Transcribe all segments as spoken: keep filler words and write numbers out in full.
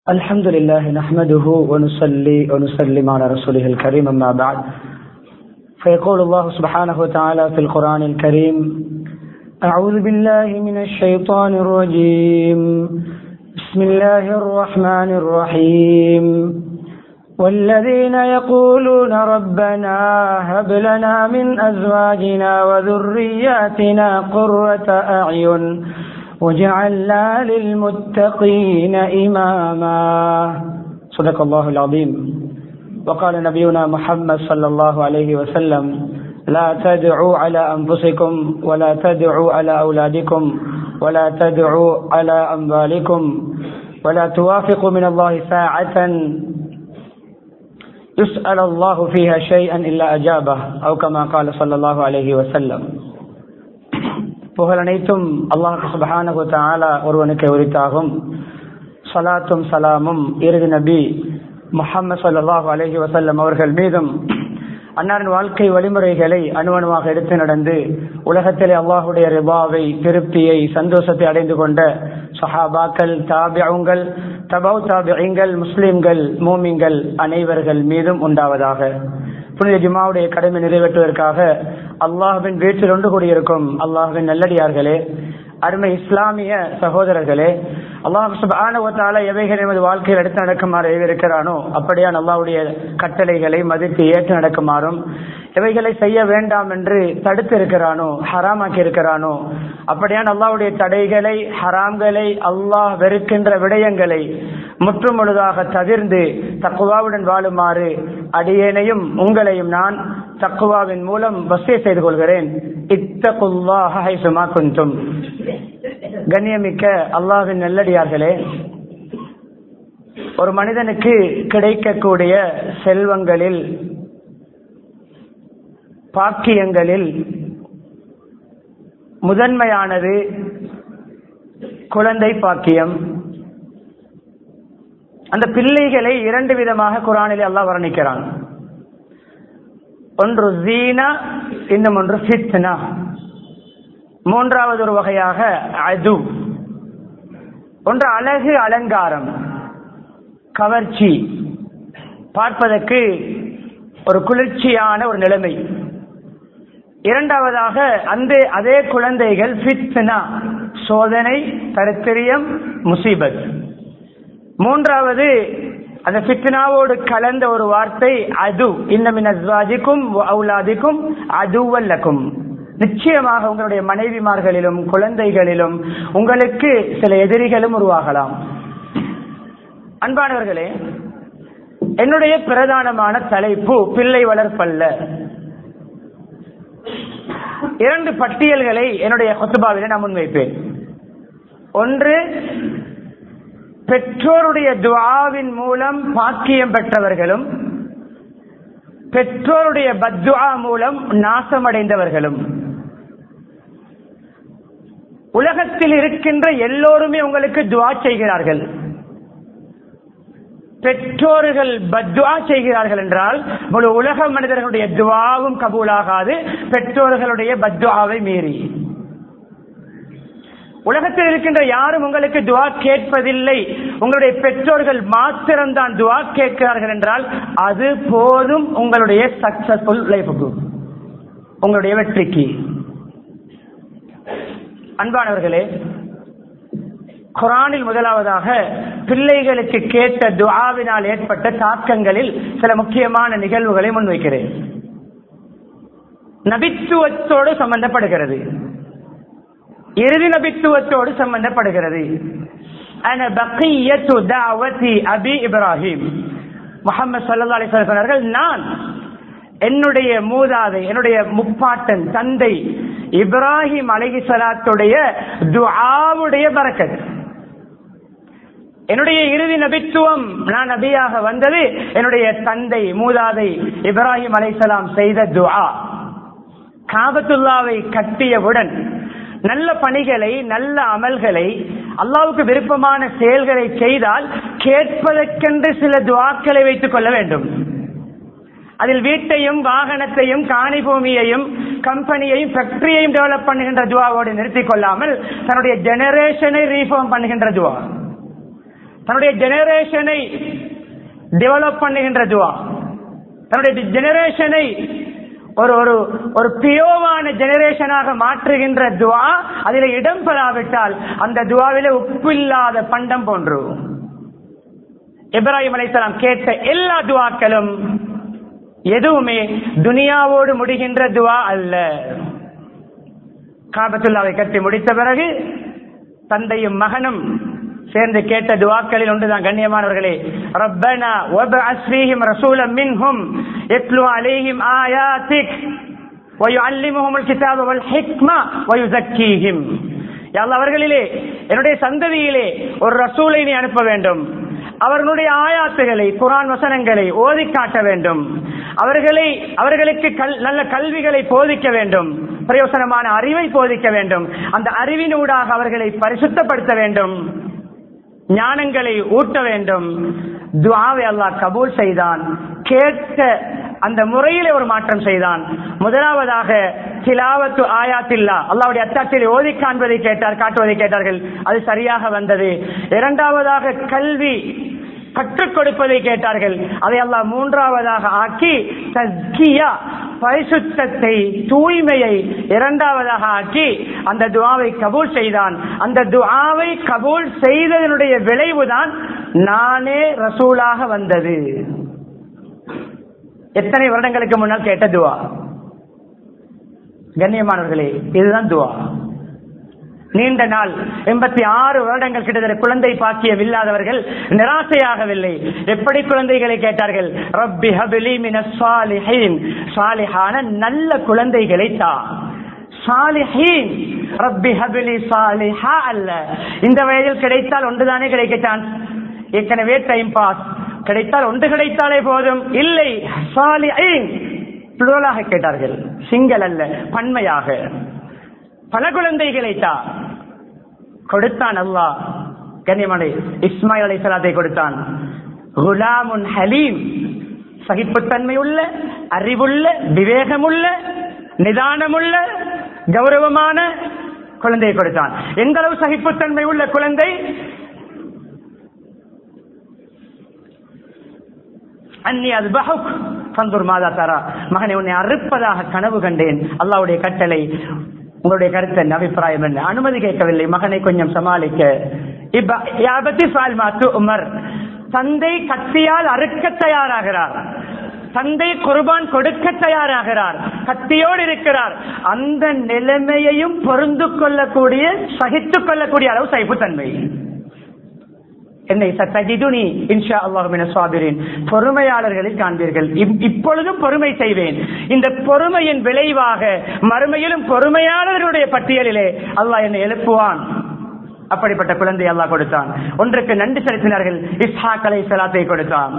الحمد لله نحمده ونصلي ونسلم على رسوله الكريم أما بعد فيقول الله سبحانه وتعالى في القرآن الكريم أعوذ بالله من الشيطان الرجيم بسم الله الرحمن الرحيم والذين يقولون ربنا هب لنا من أزواجنا وذرياتنا قرة أعين وجعلنا للمتقين إماما صدق الله العظيم وقال نبينا محمد صلى الله عليه وسلم لا تدعوا على أنفسكم ولا تدعوا على أولادكم ولا تدعوا على أموالكم ولا توافقوا من الله ساعة يسأل الله فيها شيئا إلا أجابه أو كما قال صلى الله عليه وسلم. புகழ் அனைத்தும் அல்லாஹ் சுப்ஹானஹு வ தஆலா ஒருவனுக்கு உரித்தாகும். ஸலாத்தும் ஸலாமும் இறுதி நபி முஹம்மது ஸல்லல்லாஹு அலைஹி வஸல்லம் அவர்கள் மீதும் அன்னாரின் வாழ்க்கை வழிமுறைகளை அணுவணுவாக எடுத்து நடந்து உலகத்திலே அல்லாஹுடைய ரிபாவை, திருப்தியை, சந்தோஷத்தை அடைந்து கொண்ட சஹாபாக்கள், தாபிஊங்கள், தபவு தாபிஈன்கள், முஸ்லிம்கள், மூமின்கள் அனைவர்கள் மீதும் உண்டாவதாக. புனித ஜும்ஆவுடைய கடமை நிறைவேற்றுவதற்காக அல்லாஹ்வின் வீட்டில் ஒன்று கூடியிருக்கும் அல்லாஹ்வின் நல்லடியார்களே, அருமை இஸ்லாமிய சகோதரர்களே, அல்லாஹ் சுப்ஹானஹு வ தஆலா எவைகள் எமது வாழ்க்கையில் எடுத்து நடக்குமாறு ஏவிருக்கிறானோ அப்படியான் அல்லாஹ்வுடைய கட்டளைகளை மதித்து ஏற்று நடக்குமாறும், எவைகளை செய்ய வேண்டாம் என்று தடுத்து இருக்கிறானோ, ஹராமாக்கி இருக்கிறானோ அப்படியான் அல்லாஹ்வுடைய தடைகளை, ஹராம்களை, அல்லாஹ் வெறுக்கின்ற விடயங்களை முற்றும் முழுதாக தவிர்ந்து தக்வாவுடன் வாழுமாறு அடியேனையும் உங்களையும் நான் தக்வாவின் மூலம் வசிய செய்து கொள்கிறேன். இத்தகுல்லாஹ ஹைசுமா குன்தும். கண்ணியமிக்க அல்லாஹ்வின் நல்லடியார்களே, ஒரு மனிதனுக்கு கிடைக்கக்கூடிய செல்வங்களில், பாக்கியங்களில் முதன்மையானது குழந்தை பாக்கியம். அந்த பிள்ளைகளை இரண்டு விதமாக குர்ஆனிலே அல்லாஹ் வர்ணிக்கிறான். ஒன்று ஜீனா, இன்னும் ஒன்று ஃபித்னா. மூன்றாவது ஒரு வகையாக அது. ஒன்று அழகு, அலங்காரம், கவர்ச்சி, பார்ப்பதற்கு ஒரு குளிர்ச்சியான ஒரு நிலைமை. இரண்டாவதாக அந்த அதே குழந்தைகள் ஃபித்னா, சோதனை, தரித்திரியம், முசீபத். மூன்றாவது அந்த ஃபித்னாவோடு கலந்த ஒரு வார்த்தை அது. இன்னமின் அஸ்வாஜிக்கும் அவுலாதிக்கும் அதுவல்லக்கும். நிச்சயமாக உங்களுடைய மனைவிமார்களிலும் குழந்தைகளிலும் உங்களுக்கு சில எதிரிகளும் உருவாகலாம். அன்பானவர்களே, என்னுடைய பிரதானமான தலைப்பு பிள்ளை வளர்ப்பல்ல. இரண்டு பட்டியல்களை என்னுடைய குத்பாவிலே நான் முன்வைப்பேன். ஒன்று, பெற்றோருடைய துஆவின் மூலம் பாக்கியம் பெற்றவர்களும் பெற்றோருடைய பத்ஆ மூலம் நாசமடைந்தவர்களும். உலகத்தில் இருக்கின்ற எல்லோருமே உங்களுக்கு துஆ செய்கிறார்கள். பெற்றோர்கள் பத்ஆ செய்கிறார்கள் என்றால் முழு உலக மனிதர்களுடைய துஆவும் கபூலாகாது, பெற்றோர்களுடைய பத்ஆவை மீறி. உலகத்தில் இருக்கின்ற யாரும் உங்களுக்கு துஆ கேட்பதில்லை, உங்களுடைய பெற்றோர்கள் மாத்திரம்தான் துஆ கேட்கிறார்கள் என்றால் அது போதும் உங்களுடைய சக்சஸ்ஃபுல் லைஃபுக்கு, உங்களுடைய வெற்றிக்கு. அன்பானவர்களே, குர்ஆனில் முதலாவதாக பிள்ளைகளுக்கு கேட்ட துஆவினால் ஏற்பட்ட தாக்கங்களில் சில முக்கியமான நிகழ்வுகளை முன்வைக்கிறேன். நபித்துவத்தோடு சம்பந்தப்படுகிறது, இறுதி நபித்துவத்தோடு சம்பந்தப்படுகிறது. அன பக்கியத்து தஅவதி அபி இப்ராஹிம். முஹம்மது ஸல்லல்லாஹு அலைஹி வஸல்லம் சொன்னார்கள், நான் என்னுடைய மூதாதை, என்னுடைய முப்பாட்டன் தந்தை இப்ராஹிம் அலைஹிஸ்ஸலாத்துடைய துஆவுடைய பரக்கத். என்னுடைய இறுதி நபித்துவம், நான் நபியாக வந்தது என்னுடைய தந்தை மூதாதை இப்ராஹிம் அலைஹிஸ்ஸலாம் செய்த துஆ. காபத்துல்லாவை கட்டியவுடன் நல்ல பணிகளை, நல்ல அமல்களை, அல்லாஹ்வுக்கு விருப்பமான செயல்களை செய்தால் கேட்பதற்கென்று சில துஆக்களை வைத்துக் கொள்ள வேண்டும். அதில் வீட்டையும், வாகனத்தையும், காணி பூமியையும், கம்பெனியையும், ஃபேக்டரியையும் டெவலப் பண்ணுகின்ற துஆவோடு நிறுத்திக் கொள்ளாமல் தன்னுடைய ஜெனரேஷனை ரீஃபார்ம் பண்ணுகின்ற துஆ, தன்னுடைய ஜெனரேஷனை டெவலப் பண்ணுகின்ற துவா, தன்னுடைய ஜெனரேஷனை ஒரு ஒரு ஒரு பியோவான ஜெனரேஷனாக மாற்றுகின்ற துவா. அதில் இடம் பெறாவிட்டால் அந்த துவாவிலே உப்பில்லாத பண்டம் போன்று. இப்ராஹிம் அலைஹிஸ்ஸலாம் கேட்ட எல்லா துவாக்களும் எதுவுமே துனியாவோடு முடிகின்ற துவா அல்ல. காபத்துல்லாவை கட்டி முடித்த பிறகு தந்தையும் மகனும் சேர்ந்து கேட்ட துவாக்களில் ஒன்றுதான் கண்ணியமானவர்களே, ரப்பனா வபஅஸ் ஃபீஹிம் ரசூலன் மின்ஹும் யத்லு அலைஹிம் ஆயாத்திக் வயுஅல்லிமுஹுல் கிதாப வல் ஹிக்மா வயுஸக்கீஹிம். யா அல்லாஹ், அவர்களிலே என்னுடைய சந்ததியிலே ஒரு ரசூலை நீ அனுப்ப வேண்டும், அவர்களுடைய ஆயாத்துகளை குர்ஆன் வசனங்களை ஓதி காட்ட வேண்டும், அவர்களை அவர்களுக்கு நல்ல கல்விகளை போதிக்க வேண்டும், பிரயோசனமான அறிவை போதிக்க வேண்டும், அந்த அறிவினூடாக அவர்களை பரிசுத்தப்படுத்த வேண்டும், ஞானங்களை ஊட்ட வேண்டும். துஆவை அல்லாஹ் கபூல் செய்தான். கேட்க அந்த முறையிலே ஒரு மாற்றம் செய்தான். முதலாவதாக திலாவத்து ஆயாத்தில்லா, அல்லாஹ்வுடைய அத்தாட்சியை ஓதி காண்பதை கேட்டார், காட்டுவதை கேட்டார்கள், அது சரியாக வந்தது. இரண்டாவதாக கல்வி கற்றுக் கொடுப்பதை கேட்டார்கள், அதை அல்லாஹ் மூன்றாவதாக ஆக்கி தஸ்கியா, பரிசுத்தத்தை தூய்மையை இரண்டாவதாக ஆக்கி அந்த துஆவை கபூல் செய்தான். அந்த துஆவை கபூல் செய்ததனுடைய விளைவுதான் நானே ரசூலாக வந்தது. எத்தனை வருடங்களுக்கு முன்னால் கேட்ட துஆ. கண்ணியமானவர்களே, இதுதான் துஆ. நீண்ட நாள் எண்பத்தி ஆறு வருடங்கள் கிட்டத்தட்ட குழந்தை பாக்கியம் இல்லாதவர்கள் நிராசையாகவில்லை. எப்படி குழந்தைகளை கேட்டார்கள்? ரப்பி ஹப்லி மினஸ் சாலிஹீன், சாலிஹான நல்ல குழந்தைகளை தா. சாலிஹீன், ரப்பி ஹப்லி சாலிஹா அல்ல. இந்த வயதில் கிடைத்தால் ஒன்றுதானே கிடைக்கத்தான், ஏற்கனவே டைம் பாஸ், கிடைத்தால் ஒன்று கிடைத்தாலே போதும். இல்லை, சாலிஹீன் புளூரலாக கேட்டார்கள், சிங்கள் அல்ல, பன்மையாக. பல குழந்தைகளை தா. கொடுத்தான் அல்லாஹ். கண்ணியமான இஸ்மாயில் அலைஹிஸ்ஸலாத்தை கொடுத்தான். குலாமுன் ஹலீம், சகிப்புத்தன்மை உள்ள, அறிவுள்ள, விவேகமுள்ள, நிதானமுள்ள, கௌரவமான குழந்தையை கொடுத்தான். எந்த அளவு சகிப்புத்தன்மை உள்ள குழந்தை? அன்னி அஸ்பஹுக் ஃபன்துர் மாதா தரா, மகனை உன்னை அறுப்பதாக கனவு கண்டேன். அல்லாஹ்வுடைய கட்டளை, உங்களுடைய கருத்து என்ன, அபிப்பிராயம் என்ன? அனுமதி கேட்கவில்லை, மகனை கொஞ்சம் சமாளிக்க. உமர், தந்தை கத்தியால் அறுக்க தயாராகிறார், தந்தை குர்பான் கொடுக்க தயாராகிறார், கத்தியோடு இருக்கிறார். அந்த நிலைமையையும் பொருந்து கொள்ளக்கூடிய, சகித்துக் கொள்ளக்கூடிய அளவு சகிப்புத்தன்மை. என்னை சத்தஜிதுனி இன்ஷா அல்லாஹ் மினஸ் சாபிரீன், பொறுமையாளர்களில் காண்பீர்கள். இப்பொழுதும் பொறுமை செய்வேன். இந்த பொறுமையின் விளைவாக மறுமையிலும் பொறுமையாளர்களுடைய பட்டியலிலே அல்லாஹ் என்னை எழுப்புவான். அப்படிப்பட்ட குழந்தை அல்லாஹ் கொடுத்தான். ஒன்றுக்கு நன்றி செலுத்தினார்கள். இஸ்ஹாக் அலைஹிஸ்ஸலாத்தை கொடுத்தான்.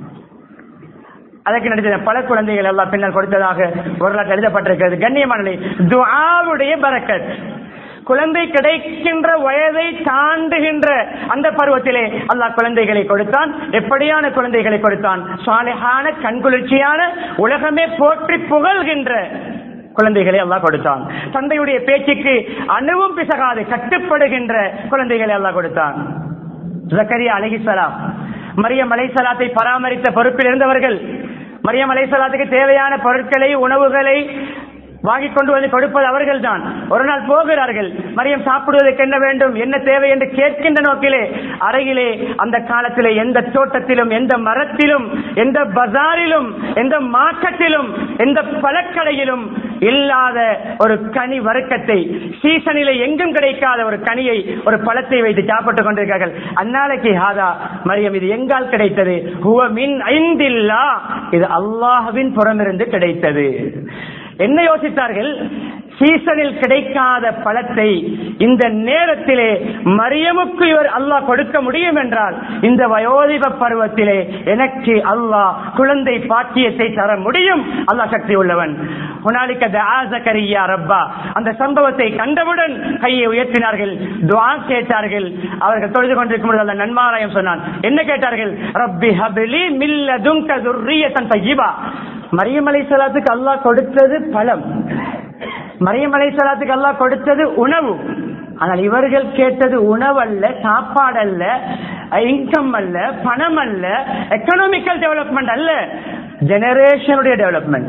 அதற்கு நடுத்த பல குழந்தைகள் அல்லாஹ் பின்னால் கொடுத்ததாக வரலாற்று எழுதப்பட்டிருக்கிறது. கண்ணியமான துஆவுடைய பரக்கத், குழந்தை கிடைக்கின்ற வயதை தாண்டுகின்ற அந்த பருவத்திலே அல்லாஹ் குழந்தைகளை கொடுத்தான். எப்படியான குழந்தைகளை கொடுத்தான்? சாலிஹான, கண்குளிர்ச்சியான, உலகமே போற்றி புகழ்கின்ற குழந்தைகளை அல்லாஹ் கொடுத்தான். தந்தையுடைய பேச்சுக்கு அணுவும் பிசகாது கட்டுப்படுகின்ற குழந்தைகளை அல்லாஹ் கொடுத்தான். ஜக்கரியா அலைஹிஸ்ஸலாம், மரியம் அலைஹிஸ்ஸலாத்தை பராமரித்த பொறுப்பில் இருந்தவர்கள். மரியம் அலைஹிஸ்ஸலாத்துக்கு தேவையான பொருட்களை, உணவுகளை வாங்கி கொண்டு வந்து கொடுப்பது அவர்கள் தான். ஒரு நாள் போகிறார்கள், மரியம் சாப்பிடுவதற்கு என்ன வேண்டும், என்ன தேவை என்று கேட்கின்ற நோக்கிலே அருகிலே அந்த காலத்திலே எந்த தோட்டத்திலும், எந்த மரத்திலும், எந்த பஜாரிலும், எந்த மார்க்கெட்டிலும், எந்த பழக்கடையிலும் இல்லாத ஒரு கனி வர்க்கத்தை, சீசனிலே எங்கும் கிடைக்காத ஒரு கனியை, ஒரு பழத்தை வைத்து சாப்பிட்டுக் கொண்டிருக்கிறார்கள். அந்நாளைக்கு ஹாதா, மரியம் இது எங்கால் கிடைத்தது? ஹுவ மின் ஐந்தில்லாஹ், இது அல்லாஹ்வின் புறமிருந்து கிடைத்தது. என்ன யோசித்தார்கள்? சீசனில் கிடைக்காத பழத்தை இந்த நேரத்திலே மரியமுக்கு இவர் அல்லாஹ் கொடுக்க முடியும் என்றால், இந்த வயோதிப பருவத்திலே எனக்கு அல்லாஹ் குழந்தை பாக்கியத்தை தர முடியும். அல்லாஹ் சக்தி உள்ளவன். ஹுனாலிக தஆ ஜக்கரியா ரப்பா, அந்த சம்பவத்தை கண்டவுடன் கையை உயர்த்தினார்கள், துஆ கேட்டார்கள். அவர்கள் தொழுது கொண்டிருக்கும் பொழுது அல்லாஹ் நன்மாராயம் சொன்னான். என்ன கேட்டார்கள்? ரப்பி ஹப்லி மின் லதுன்க ذُرِّيَّةً طَيِّبَةً. மரியம் அலைஹிஸ்ஸலாத்துக்கு அல்லாஹ் கொடுத்தது பழம், மரியம் அலைஹிஸ்ஸலாத்துக்கு அல்லாஹ் கொடுத்தது உணவு. ஆனால் இவர்கள் கேட்டது உணவு அல்ல, சாப்பாடு அல்ல, இன்கம் அல்ல, பணம் அல்ல, எக்கனாமிக்கல் டெவலப்மெண்ட் அல்ல, ஜெனரேஷனுடைய டெவலப்மெண்ட்.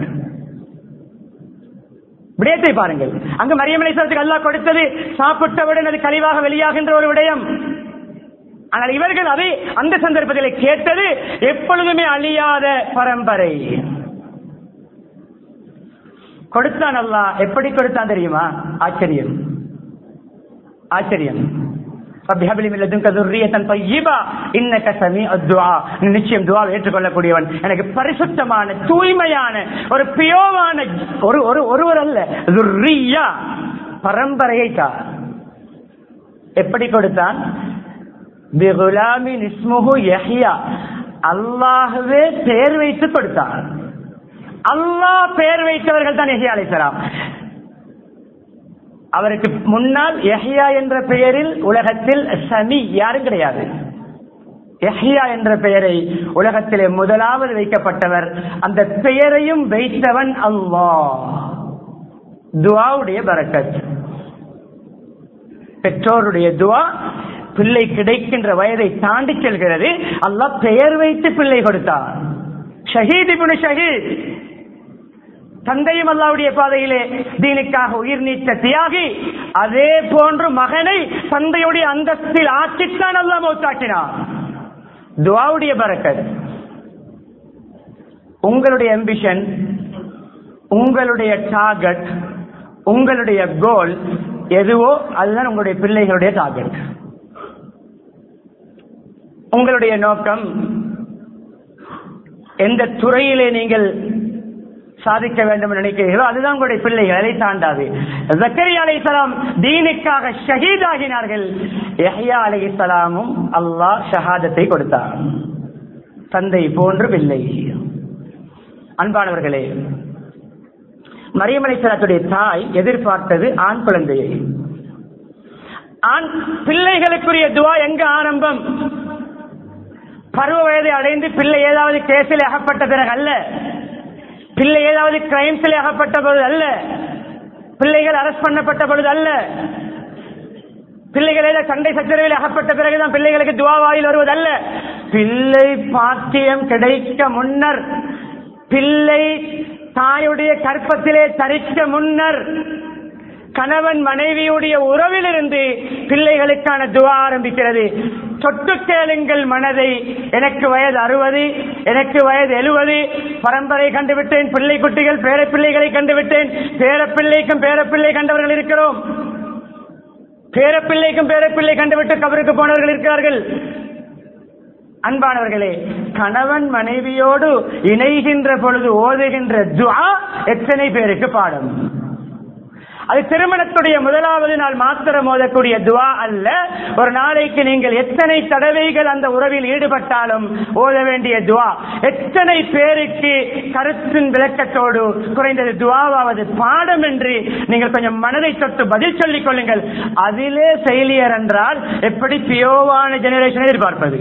விடயத்தை பாருங்கள். அங்கு மரியம் அலைஹிஸ்ஸலாத்துக்கு அல்லாஹ் கொடுத்தது சாப்பிட்டவுடன் அது கழிவாக வெளியாகின்ற ஒரு விடயம். ஆனால் இவர்கள் அதை அந்த சந்தர்ப்பத்தில் கேட்டது எப்பொழுதுமே அழியாத பரம்பரை. கொடுத்தான் அல்லாஹ். எப்படி கொடுத்தான் தெரியுமா? ஆச்சரியம், ஆச்சரியம். நிச்சயம் துஆவை ஏற்றுக்கொள்ளக்கூடியவன், எனக்கு பரிசுத்தமான தூய்மையான ஒரு பியோவான ஒரு ஒருவர் அல்ல, துர்ரியா பரம்பரையை தா. எப்படி கொடுத்தான்? அல்லாஹ்வே பெயர் வைத்து கொடுத்தான். அல்லாஹ் பெயர் வைத்தவர்கள் தான் யஹ்யா அலைஹிஸ்ஸலாம். அவருக்கு முன்னால் யஹ்யா என்ற பெயரில் உலகத்தில் சமி யாரும் கிடையாது. யஹ்யா என்ற பெயரை உலகத்திலே முதலாவது வைக்கப்பட்டவர், அந்த பெயரையும் வைத்தவன் அல்லாஹ். துஆவுடைய பரக்கத். பெற்றோருடைய துஆ பிள்ளை கிடைக்கின்ற வயதை தாண்டி செல்கிறது. அல்லாஹ் பெயர் வைத்து பிள்ளை கொடுத்தார். ஷஹீத் இப்னு ஷஹீத், தந்தையும் அல்லாஹ்வுடைய பாதையிலே தீனுக்காக உயிர் நீத்த தியாகி. அதே போன்று மகனை தந்தையுடைய அந்தஸ்தில் ஆக்கித்தான் அல்லாஹ் மௌத்தாக்கினார். துஆவுடைய பரக்கத். உங்களுடைய அம்பிஷன், உங்களுடைய டார்கெட், உங்களுடைய கோல் எதுவோ அதுதான் உங்களுடைய பிள்ளைகளுடைய டார்கெட். உங்களுடைய நோக்கம் எந்த துறையிலே நீங்கள் சாதிக்க வேண்டும் நினைக்கிறீர்களோ அதுதான் உங்களுடைய பிள்ளைகள். அதை தாண்டாது. ஜக்கரியா அலைஹிஸ்ஸலாம் தீனுக்காக ஷஹீதாகினார்கள். யஹ்யா அலைஹிஸ்ஸலாமும் அல்லாஹ் ஷஹாதத்தை கொடுத்தார். தந்தை போன்று பிள்ளை. அன்பானவர்களே, மரியம் அலைஹிஸ்ஸலாத்துடைய தாய் எதிர்பார்த்தது ஆண் குழந்தையை. ஆண் பிள்ளைகளுக்குரிய துஆ எங்க ஆரம்பம்? பருவ வயதை அடைந்து பிள்ளை ஏதாவது கேஸில் அகப்பட்ட பிறகு அல்ல, பிள்ளை ஏதாவது கிரைம்ஸில் அகப்பட்ட பொழுது அல்ல, பிள்ளைகள் அரெஸ்ட் பண்ணப்பட்ட பொழுது அல்ல, பிள்ளைகள் ஏதாவது சண்டை சச்சரவில் அகப்பட்ட பிறகுதான் பிள்ளைகளுக்கு துஆ வாயில் வருவதல்ல. பிள்ளை பாக்கியம் கிடைக்க முன்னர், பிள்ளை தாயுடைய கற்பத்திலே தரிக்க முன்னர், கணவன் மனைவியுடைய உறவிலிருந்து பிள்ளைகளுக்கான துஆ ஆரம்பிக்கிறது. தொட்டு கேளுங்கள் மனதை. எனக்கு வயது அறுபது, எனக்கு வயது எழுபது, பரம்பரை கண்டுவிட்டேன், பிள்ளை குட்டிகள் பேர பிள்ளைகளை கண்டுவிட்டேன், பேரப்பிள்ளைக்கும் பேரப்பிள்ளை கண்டவர்கள் இருக்கிறோம், பேரப்பிள்ளைக்கும் பேரப்பிள்ளை கண்டுவிட்டு கபருக்கு போனவர்கள் இருக்கிறார்கள். அன்பானவர்களே, கணவன் மனைவியோடு இணைகின்ற பொழுது ஓதுகின்ற துஆ எத்தனை பேருக்கு பாடம்? அது திருமணத்துடைய முதலாவது நாள் மாத்திரம் ஓதக்கூடிய துஆ அல்ல. ஒரு நாளைக்கு நீங்கள் எத்தனை தடவைகள் அந்த உறவில் ஈடுபட்டாலும் ஓத வேண்டிய துஆ. எத்தனை பேருக்கு கருத்தின் விளக்கத்தோடு குறைந்தது துஆவாவது பாடம் என்று நீங்கள் கொஞ்சம் மனதை தொட்டு பதில் சொல்லிக் கொள்ளுங்கள். அதிலே ஃபெயிலியர் என்றால் எப்படி பியோவான ஜெனரேஷனை எதிர்பார்ப்பது?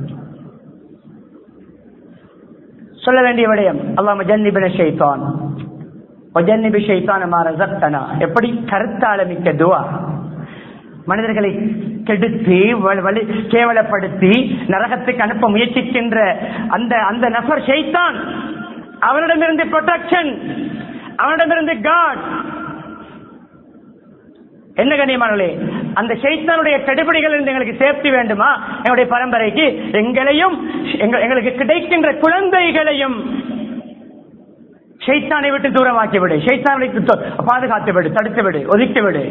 சொல்ல வேண்டிய விடயம், அல்லாஹ் ஜன்னிபின ஷைத்தான் வஜன்னிபி ஷைத்தான மா ரஸக்தனா. எப்படி கருத்தாளமிக்க துஆ. மனிதர்களை கெடுத்து கேவலப்படுத்தி நரகத்துக்கு அனுப்ப முயற்சிக்கின்ற அந்த அந்த நபர் ஷைத்தான். அவனிடமிருந்து ப்ரொடெக்ஷன், அவனிடமிருந்து காட். என்ன கண்ணியமானவர்களே, அந்த ஷைத்தானுடைய கெடுபிடிகள் இருந்து எங்களுக்கு சேஃப்டி வேண்டுமா? எங்களுடைய பரம்பரைக்கு எங்களையும் எங்களுக்கு கிடைக்கின்ற குழந்தைகளையும் ஷைத்தானை விட்டு தூரமாக்கி விடு, ஷைத்தானை பாதுகாத்து விடு, தடுத்து விடு, ஒதுக்கி விடு.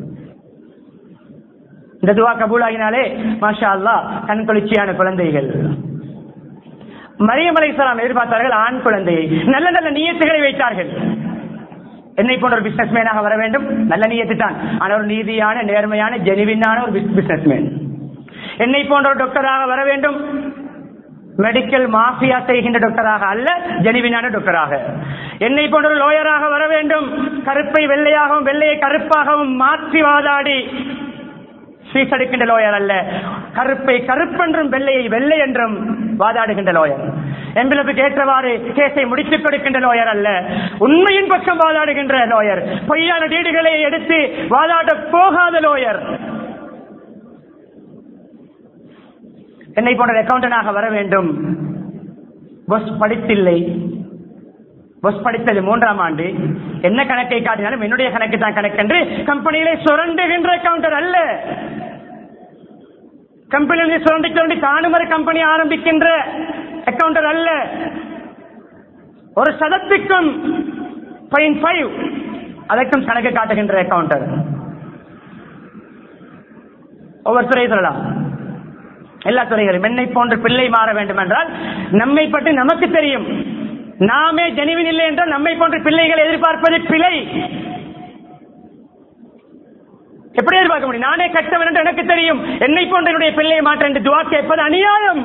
இந்த துஆ கபூலாகினாலே மாஷா அல்லாஹ் கண் குளிர்ச்சியான குழந்தைகள். மரியம் அலைஹிஸ்ஸலாம் எதிர்பார்த்தார்கள் ஆண் குழந்தையை. நல்ல நல்ல நியத்துகளை வைத்தார்கள். என்னை போன்ற ஒரு பிசினஸ் மேனாக வர வேண்டும், நல்ல நியத்து தான். ஆனால் ஒரு நீதியான நேர்மையான ஜெனுவினான ஒரு பிசினஸ் மேன். என்னை போன்ற ஒரு டாக்டராக வர வேண்டும், மெடிக்கல் மாஃபியா செய்கின்ற டாக்டராக அல்ல, ஜெனுவினான டாக்டராக. என்னை போன்ற ஒரு லோயராக வர வேண்டும், கருப்பை வெள்ளையாகவும் வெள்ளையை கருப்பாகவும் மாற்றி வாதாடி ஃபீஸ் எடுக்கின்ற லோயர் அல்ல, கருப்பை கருப்பென்றும் வெள்ளையை வெள்ளை என்றும் வாதாடுகின்ற லோயர். எம்பிளப்புக்கு ஏற்றவாறு கேஸை முடித்துக் கொடுக்கின்ற லோயர் அல்ல, உண்மையின் பக்கம் வாதாடுகின்ற லோயர். பொய்யான டீடுகளை எடுத்து வாதாட போகாத லோயர். என்னை போன்ற அக்கௌண்டனாக வர வேண்டும். பஸ் படித்தில்லை, பஸ் படித்தது மூன்றாம் ஆண்டு, என்ன கணக்கை காட்டினாலும் என்னுடைய கணக்கு தான் கணக்கென்று கம்பெனியிலே சுரண்டுகின்ற அக்கௌண்டர் அல்ல. கம்பெனியிலே சுரண்டி சுரண்டி தானும் ஒரு கம்பெனி ஆரம்பிக்கின்ற அக்கௌண்டர் அல்ல. ஒரு சதத்துக்கும் பாயிண்ட் ஃபைவ் அதற்கும் கணக்கு காட்டுகின்ற அக்கௌண்டர். ஒவ்வொரு துறை சொல்லலாம், எல்லா துறைகளும். என்னை போன்ற பிள்ளை மாற வேண்டும் என்றால் நம்மை பற்றி நமக்கு தெரியும். நாமே ஜெனிவின் இல்லை என்றால் நம்மை போன்ற பிள்ளைகளை எதிர்பார்ப்பது பிழை. எப்படி எதிர்பார்க்க முடியும்? நானே கட்டவன் என்று எனக்கு தெரியும். என்னை போன்ற என்னுடைய பிள்ளையை மாற்ற என்று துவா கேட்பது அநியாயம்.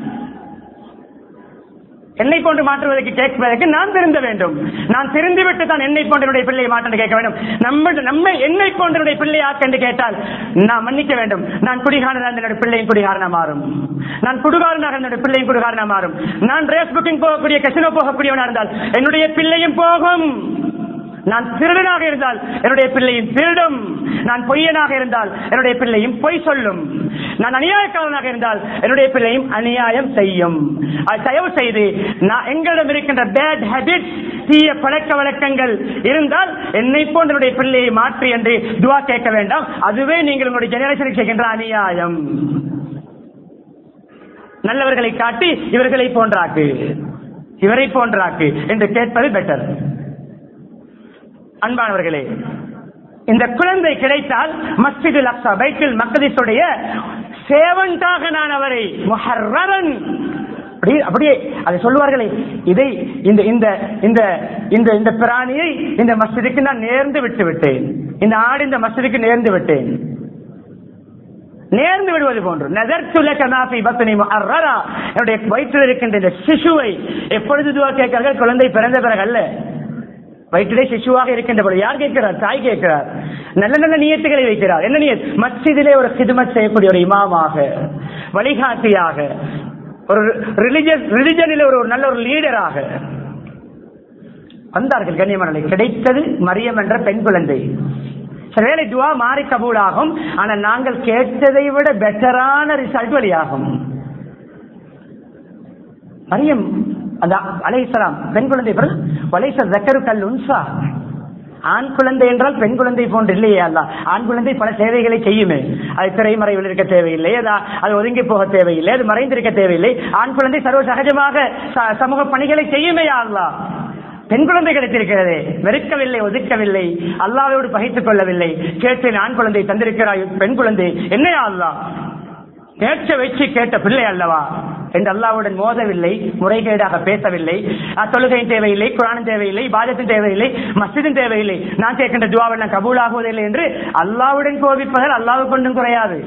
என்னை போன்று மாற்றுவதற்கு கேட்பதற்கு நான் திருந்த வேண்டும். நான் திருந்திவிட்டு தான் என்னை போன்ற பிள்ளையை மாற்ற கேட்க வேண்டும். நம்ம நம்மை என்னை போன்ற பிள்ளை ஆக்க என்று கேட்டால் நான் மன்னிக்க வேண்டும். நான் குடிகாரனாக என்னுடைய பிள்ளையும் குடிகாரனா மாறும். நான் குடுகாரனாக என்னுடைய பிள்ளையும் குடுகாரனா மாறும். நான் ரேஸ் புக்கிங் போகக்கூடிய கசினோ போகக்கூடியவனாக இருந்தால் என்னுடைய பிள்ளையும் போகும். நான் திருடனாக இருந்தால் என்னுடைய பிள்ளையும் திருடும். நான் பொய்யனாக இருந்தால் என்னுடைய பிள்ளையும் பொய் சொல்லும். நான் அநியாயக்காரனாக இருந்தால் என்னுடைய பிள்ளையும் அநியாயம் செய்யும். தயவு செய்து நான் எங்களிடம் இருக்கின்ற பேட் ஹேபிட், தீய பழக்க வழக்கங்கள் இருந்தால் என்னை போன்ற என்னுடைய பிள்ளையை மாற்றி என்று துவா கேட்க வேண்டாம். அதுவே நீங்கள் உங்களுடைய ஜெனரேஷனுக்கு செய்கின்ற அநியாயம். நல்லவர்களை காட்டி இவர்களை போன்றாக்கு, இவரை போன்றாக்கு என்று கேட்பது பெட்டர். அன்பானவர்களே, இந்த குழந்தை கிடைத்தால் மஸ்ஜிதுல் அக்ஸா பைத்துல் மக்திஸுடைய சேவன்டாக நான் அவரை முஹர்ரரன் அப்படியே அதை சொல்வார்களே, இதை இந்த இந்த இந்த இந்த இந்த பிராணியை இந்த மஸ்ஜிதுக்கு நான் நேர்ந்து விட்டு விட்டேன், இந்த ஆடு இந்த மஸ்ஜிதுக்கு நேர்ந்து விட்டேன், நேர்ந்து விடுவது போன்று என்னுடைய வயிற்றில் இருக்கின்ற இந்த சிசுவை எப்பொழுது துவா கேட்கிறார்கள்? குழந்தை பிறந்த பிறகு அல்ல, வயிற்றிலே சிசுவாக இருக்கின்ற போது. யார் கேட்கிறார்? தாய் கேட்கிறார். நல்ல நல்ல நியத்துகளை வைக்கிறார். என்ன நியத்? மஸ்ஜிதிலே ஒரு கிதுமத் செய்யக்கூடிய ஒரு இமாமாக, வழிகாட்டியாக, ஒரு ரிலிஜியஸ் ரிலிஜனில் ஒரு நல்ல ஒரு லீடராக வந்தார்கள். கண்ணியமான கிடைத்தது மரியம் என்ற பெண் குழந்தை. சில துவா மாறி கபூலாகும், ஆனால் நாங்கள் கேட்டதை விட பெட்டரான ரிசல்ட் வெளியாகும். மரியம் அந்த அலைஹிஸ்ஸலாம் பெண் குழந்தை, வலைஸ ஸக்கரு கல் உன்ஸா, ஆண் குழந்தை என்றால் பெண் குழந்தை போன்று இல்லையே அல்லாஹ். ஆண் குழந்தை பல சேவைகளை செய்யுமே, அது திரைமறைவில் இருக்க தேவையில்லை, அது ஒதுங்கி போக தேவையில்லை, அது மறைந்திருக்க தேவையில்லை. ஆண் குழந்தை சர்வ சகஜமாக சமூக பணிகளை செய்யுமே அல்லாஹ். பெண் குழந்தை கிடைத்திருக்கிறது, வெறுக்கவில்லை, ஒதுக்கவில்லை, அல்லாஹ்வோடு பகைத்துக் கொள்ளவில்லை. கேட்டேன், ஆண் குழந்தை தந்திருக்கிறாய், பெண் குழந்தை என்னையா அல்லாஹ் கேட்க வச்சு கேட்ட பிள்ளை அல்லவா என்று அல்லாஹ்வுடன் மோதவில்லை, முறைகேடாக பேசவில்லை. தொழுகையும் தேவையில்லை, குர்ஆனும் தேவையில்லை, இபாதத்தும் தேவையில்லை, மஸ்ஜிதும் தேவையில்லை. நான் கேட்கின்ற துஆவெல்லாம் கபூலாகுவதில்லை என்று அல்லாஹ்வுடன் கோபிப்பதால் அல்லாஹ் கொண்டும் குறையாது.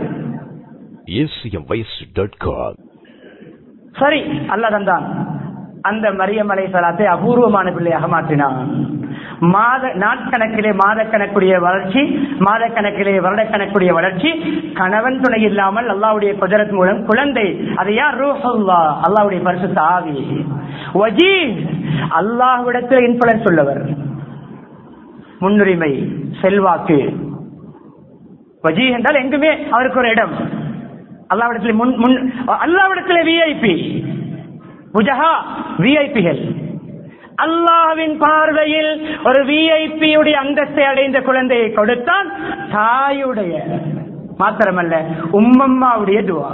சரி, அல்லாஹ் தந்தான். அந்த மரியம் அலைஹிஸ்ஸலாத்தை அபூர்வமான பிள்ளையாக மாற்றினான். மாத நாட்கணக்கிலே மாதக்கணக்குடைய வளர்ச்சி, மாதக்கணக்கிலே வருடக்கணக்குடைய வளர்ச்சி, கணவன் துணை இல்லாமல் அல்லாஹ்வுடைய குதரத் மூலம் குழந்தை. அது யார்? ரூஹுல்லாஹ், அல்லாஹ்வுடைய பரிசுத்த ஆவி. வஜீஹ், அல்லாஹ்விடத்தில் இன்ஃப்ளூயன்ஸ் உள்ளவர், முன்னுரிமை, செல்வாக்கு. வஜீஹ் என்றால் எங்குமே அவருக்கு ஒரு இடம். அல்லாஹ்விடத்தில் முன் முன் அல்லாஹ்விடத்தில் விஐபி, புஜஹா விஐபிகள். அல்லாஹ்வின் பார்வையில் ஒரு விஐபியுடைய அந்தஸ்தை அடைந்த குழந்தையை கொடுத்தான். தாயுடைய மாத்திரமல்ல, உம்மம்மாவுடைய துவா.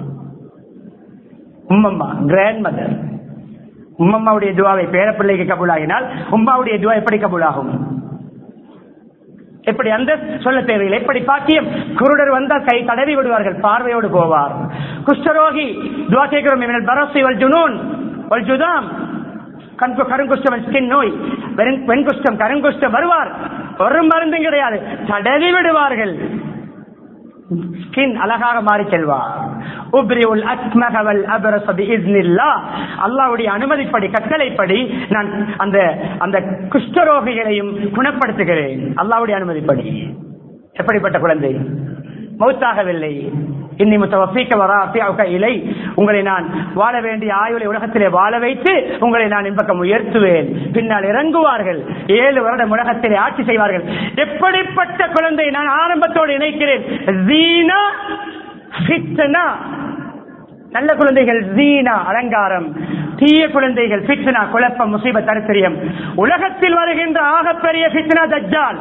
உம்மம்மா கிராண்ட் மதர், உம்மம்மாவுடைய துவாவை பேரப்பிள்ளைக்கு கபூலாகினால் உம்மாவுடைய துவா எப்படி கபூலாகும்? எப்படி அந்த சொல்ல தேவையில்லை. எப்படி பாக்கியம், குருடர் வந்தால் கை தடவி விடுவார்கள், பார்வையோடு போவார். குஷ்டரோகி துவா கேட்கிறோம், பரசி வல் ஜுனூன் வல் ஜுதாம், கருங்குஷ்டம் ஸ்கின் நோய், வெண்குஷ்டம் கருங்குஷ்டம் வருவார், ஒரு மருந்து கிடையாது, தடவி விடுவார்கள், ஸ்கின் அழகாக மாறி செல்வார். அல்லாஹ்வுடைய அனுமதிப்படி, கட்டளைப்படி நான் அந்த அந்த குஷ்டரோகிகளையும் குணப்படுத்துகிறேன், அல்லாஹ்வுடைய அனுமதிப்படி. எப்படிப்பட்ட குழந்தை? மௌத்தாகவில்லை. இன்னி முத்தவஃபீக வராஃபிஉக இலை, உங்களை நான் வாழ வேண்டிய ஆயுளை உலகத்திலே வாழ வைத்து உங்களை நான் இன்பக்கம் உயர்த்துவேன். பின்னால் இறங்குவார்கள், ஏழு வருடம் உலகத்திலே ஆட்சி செய்வார்கள். எப்படிப்பட்ட குழந்தை? நான் ஆரம்பத்தோடு இணைக்கிறேன். ஜீனா ஃபித்னா, நல்ல குழந்தைகள் ஜீனா அலங்காரம், தீய குழந்தைகள் ஃபித்னா குழப்பம் முசீபத் தரித்திரியம். உலகத்தில் வருகின்ற ஆகப்பெரிய ஃபித்னா தஜ்ஜால்.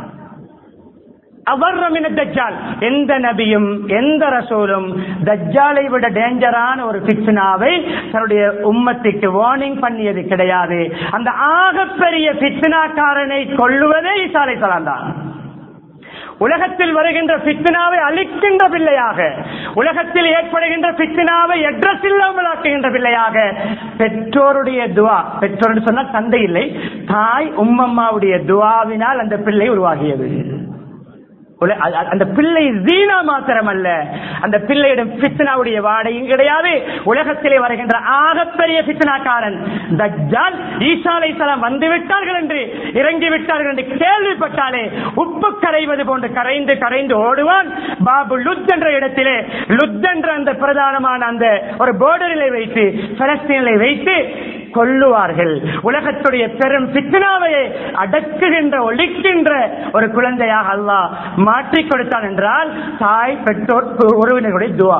அவர்மின தஜ்ஜால். எந்த நபியும் எந்த ரசூலும் தஜ்ஜாலை விட டேஞ்சரான ஒரு ஃபித்னாவை தன்னுடைய உம்மத்துக்கு வார்னிங் பண்ணியது கிடையாது. அந்த ஆகப்பெரிய ஃபித்னாக்காரனை கொல்லுவதே ஈசா அலைஹிஸ்ஸலாம் தான். உலகத்தில் வருகின்ற ஃபித்னாவை அழிக்கின்ற பிள்ளையாக, உலகத்தில் ஏற்படுகின்ற ஃபித்னாவை அட்ரஸ் இல்லாமல் ஆக்குகின்ற பிள்ளையாக பெற்றோருடைய துவா, பெற்றோர் சொன்னால் தந்தை இல்லை, தாய் உம்மம்மாவுடைய துவாவினால் அந்த பிள்ளை உருவாகியது. அந்த பிள்ளை ஜீனா மாத்திரமல்ல, அந்த பிள்ளையிடம் ஃபித்னாவுடைய வாடையும் கிடையாது. உலகத்திலே வருகின்ற ஆகப்பெரிய ஃபித்னாக்காரன் தஜ்ஜால் ஈசா அலைஹிஸ்ஸலாம் வந்து விட்டார்கள் என்று இறங்கி விட்டார்கள் என்று கேள்விப்பட்டாலே உப்பு கரைவது போன்று கரைந்து கரைந்து ஓடுவான். பாபு லுத் என்ற இடத்திலே, லுத் என்ற அந்த பிரதானமான அந்த ஒரு போர்டரிலே வைத்து, பலஸ்தீனிலே வைத்து கொல்லுவார்கள். உலகத்துடைய பெரும் ஃபித்னாவை அடக்குகின்ற ஒழிக்கின்ற ஒரு குழந்தையாக அல்லாஹ் மாற்றி கொடுத்தான் என்றால் தாய் பெற்றோர் உறவினர்களுடைய துவா.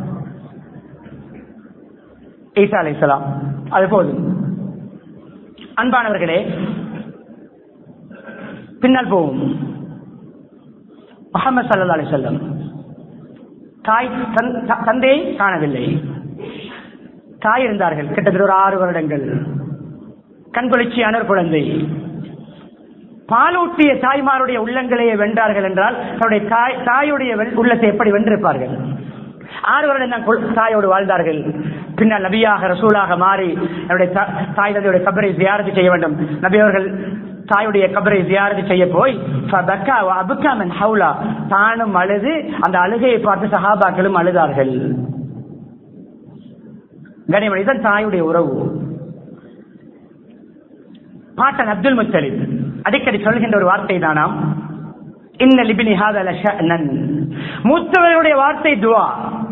ஈசா அலைஹிஸ்ஸலாம் அது போதும். அன்பானவர்களே, பின்னால் போவோம். முஹம்மது ஸல்லல்லாஹு அலைஹி வஸல்லம் தாய் தந்தையை காணவில்லை. தாய் இருந்தார்கள் கிட்டத்தட்ட ஒரு ஆறு வருடங்கள். கண்குளிர்ச்சியான ஒரு குழந்தை. பாலூட்டிய தாய்மாருடைய உள்ளங்களையே வென்றார்கள் என்றால் தன்னுடைய தாய் தாயுடைய உள்ளத்தை எப்படி வென்றிருப்பார்கள்? ஆறு வருடம் தாயோடு வாழ்ந்தார்கள். பின்னால் நபியாக ரசூலாக மாறி என்னுடைய தாய் தந்தையுடைய கபரை ஜியாரத்து செய்ய வேண்டும். நபி அவர்கள் தாயுடைய கபரை ஜியாரத்து செய்ய போய் தானும் அழுது அந்த அழுகையை பார்த்து சஹாபாக்களும் அழுதார்கள். கனிமனிதன் தாயுடைய உறவு. பாட்டன் அப்துல் முத்தலிப் அடிக்கடி சொல்கின்ற ஒரு வார்த்தை தானாம், இன்ன லிப்னி ஹாதா லஷஅனன். மூத்தவர்களுடைய வார்த்தை துஆ.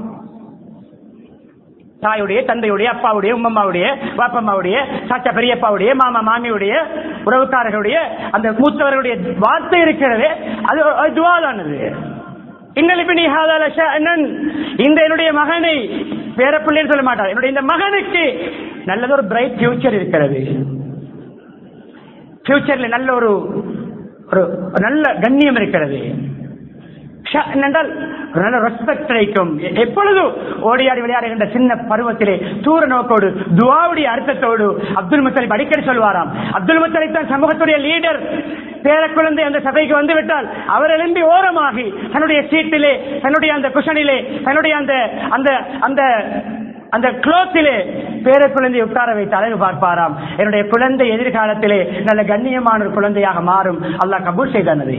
தாயுடைய, தந்தையுடைய, அப்பாவுடைய, உம்மம்மாவுடைய, பாப்பம்மாவுடைய, சாச்சா பெரியப்பாவுடைய, மாமா மாமியுடைய, உறவுக்காரர்களுடைய அந்த மூத்தவர்களுடைய வார்த்தை இருக்கிறது, அது துஆ தானது. இன்னலிபினி ஹாதா லஷஅனன். இந்த என்னுடைய மகனை, பேரப்பிள்ளைன்னு சொல்ல மாட்டார், என்னுடைய இந்த மகனுக்கு நல்லதொரு பிரைட் ஃபியூச்சர் இருக்கிறது. ஃபியூச்சர்ல நல்ல ஒரு நல்ல கண்ணியம் இருக்கிறது என்றால் நல்ல ரெஸ்பெக்ட் கிடைக்கும். எப்பொழுதும் ஓடியாடி விளையாடுகின்ற சின்ன பருவத்திலே தூர நோக்கோடு துஆவுடைய அர்த்தத்தோடு அப்துல் முத்தலிப் அடிக்கடி சொல்வாராம். அப்துல் முத்தலிப் தான் சமூகத்துடைய லீடர். பேர குழந்தை அந்த சபைக்கு வந்து விட்டால் அவர் எழும்பி ஓரமாகி தன்னுடைய சீட்டிலே, தன்னுடைய அந்த குஷனிலே, தன்னுடைய அந்த அந்த அந்த அந்த குளோத்திலே பேர குழந்தையை உட்கார வைத்து அழகு பார்ப்பாராம். என்னுடைய குழந்தை எதிர்காலத்திலே நல்ல கண்ணியமான ஒரு குழந்தையாக மாறும். அல்லாஹ் கபூல் செய்தானது.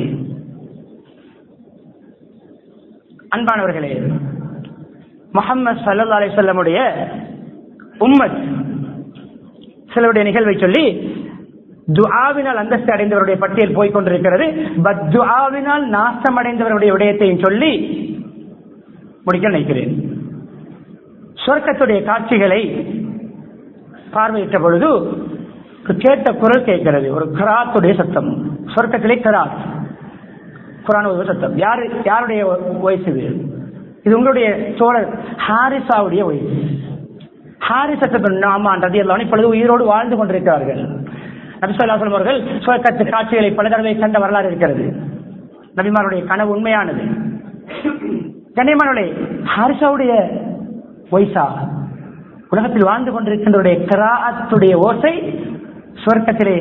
அன்பானவர்களே, முஹம்மது ஸல்லல்லாஹு அலைஹி வஸல்லமுடைய உம்மத் சிலருடைய நிகழ்வை சொல்லி துஆவினால் அந்தஸ்து அடைந்தவருடைய பட்டியல் போய்கொண்டிருக்கிறது. பத்துஆவினால் நாசம் அடைந்தவருடைய விடயத்தையும் சொல்லி முடிக்க நினைக்கிறேன். சொர்க்கத்துடைய காட்சிகளை பார்வையிட்ட பொழுது கேட்ட குரல் கேட்கிறது, ஒரு கராத்துடைய சத்தம். சொர்க்கத்திலே கராத், குர்ஆன் ஓதுற சத்தம். யாரு யாருடைய வயசு இது? இது உங்களுடைய தோழர் ஹாரிசாவுடைய வயசு. ஹாரிசா நாமான் ரலியல்லாஹு அன்ஹு இப்பொழுது உயிரோடு வாழ்ந்து கொண்டிருக்கிறார்கள். நபி ஸல்லல்லாஹு அலைஹி வஸல்லம் அவர்கள் சொர்க்கத்து காட்சிகளை பல தடவை கண்ட வரலாறு இருக்கிறது. நபிமாருடைய கனவு உண்மையானது. கண்ணியமானவர்களே, ஹாரிசாவுடைய வயசா உலகத்தில் வாழ்ந்து கொண்டிருக்கின்ற கிராஅத்துடைய ஓசை சொர்க்கத்திலே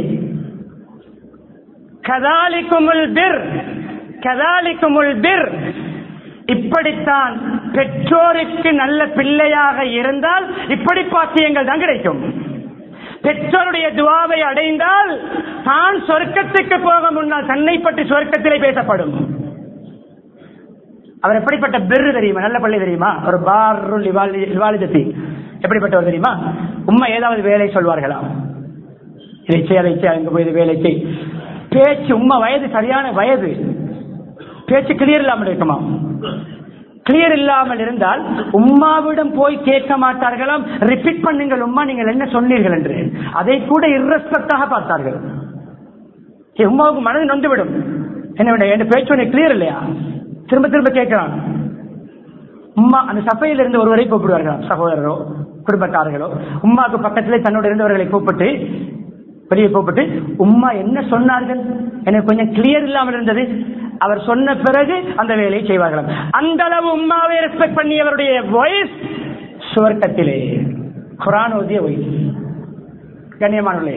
கதாலிக்குமுல் பிர் கதாலிக்குமுல் பிர். இப்படித்தான் பெற்றோருக்கு நல்ல பிள்ளையாக இருந்தால் இப்படி பாக்கியங்கள் தான் கிடைக்கும். பெற்றோருடைய துஆவை அடைந்தால் தான் சொர்க்கத்துக்கு போக முன்னால் தன்னை பற்றி சொர்க்கத்திலே பேசப்படும். அவர் எப்படிப்பட்ட பிர் தெரியுமா? நல்ல பள்ளி தெரியுமா? ஒரு பாருல் இவாலிதத்தி எப்படிப்பட்டவர் தெரியுமா? உம்மா ஏதாவது வேலை சொல்வார்களாம், இதை செய்ய அதை செய்ய, அங்க போய் வேலை செய். பேச்சு, உம்மா வயது சரியான வயது, பேச்சு கிளியர் இல்லாமல் இருக்குமா? கிளியர் இல்லாமல் இருந்தால் உம்மாவிடம் போய் கேட்க மாட்டார்களாம், ரிப்பீட் பண்ணுங்கள் உம்மா நீங்கள் என்ன சொன்னீர்கள் என்று. அதை கூட இர்ரெஸ்பெக்டாக பார்த்தார்கள். உம்மாவுக்கு மனது நொந்துவிடும். என்ன என் பேச்சு கிளியர் இல்லையா? திரும்ப திரும்ப கேட்கிறான். உம்மா அந்த சபையில இருந்து ஒருவரை கூப்பிடுவார்கள், சகோதரரோ குடும்பத்தார்களோ. உம்மாக்கு பக்கத்திலே தன்னோடு இருந்தவர்களை கூப்பிட்டு வெளியே கூப்பிட்டு, உம்மா என்ன சொன்னார்கள் எனக்கு கொஞ்சம் கிளியர் இல்லாமல் இருந்தது, அவர் சொன்ன பிறகு அந்த வேலையை செய்வார்கள். அந்த அளவு உம்மாவை ரெஸ்பெக்ட் பண்ணியவருடைய வாய்ஸ் சுவர்க்கத்திலே குர்ஆன் ஓதிய வாய்ஸ். கண்ணியமானவர்களே,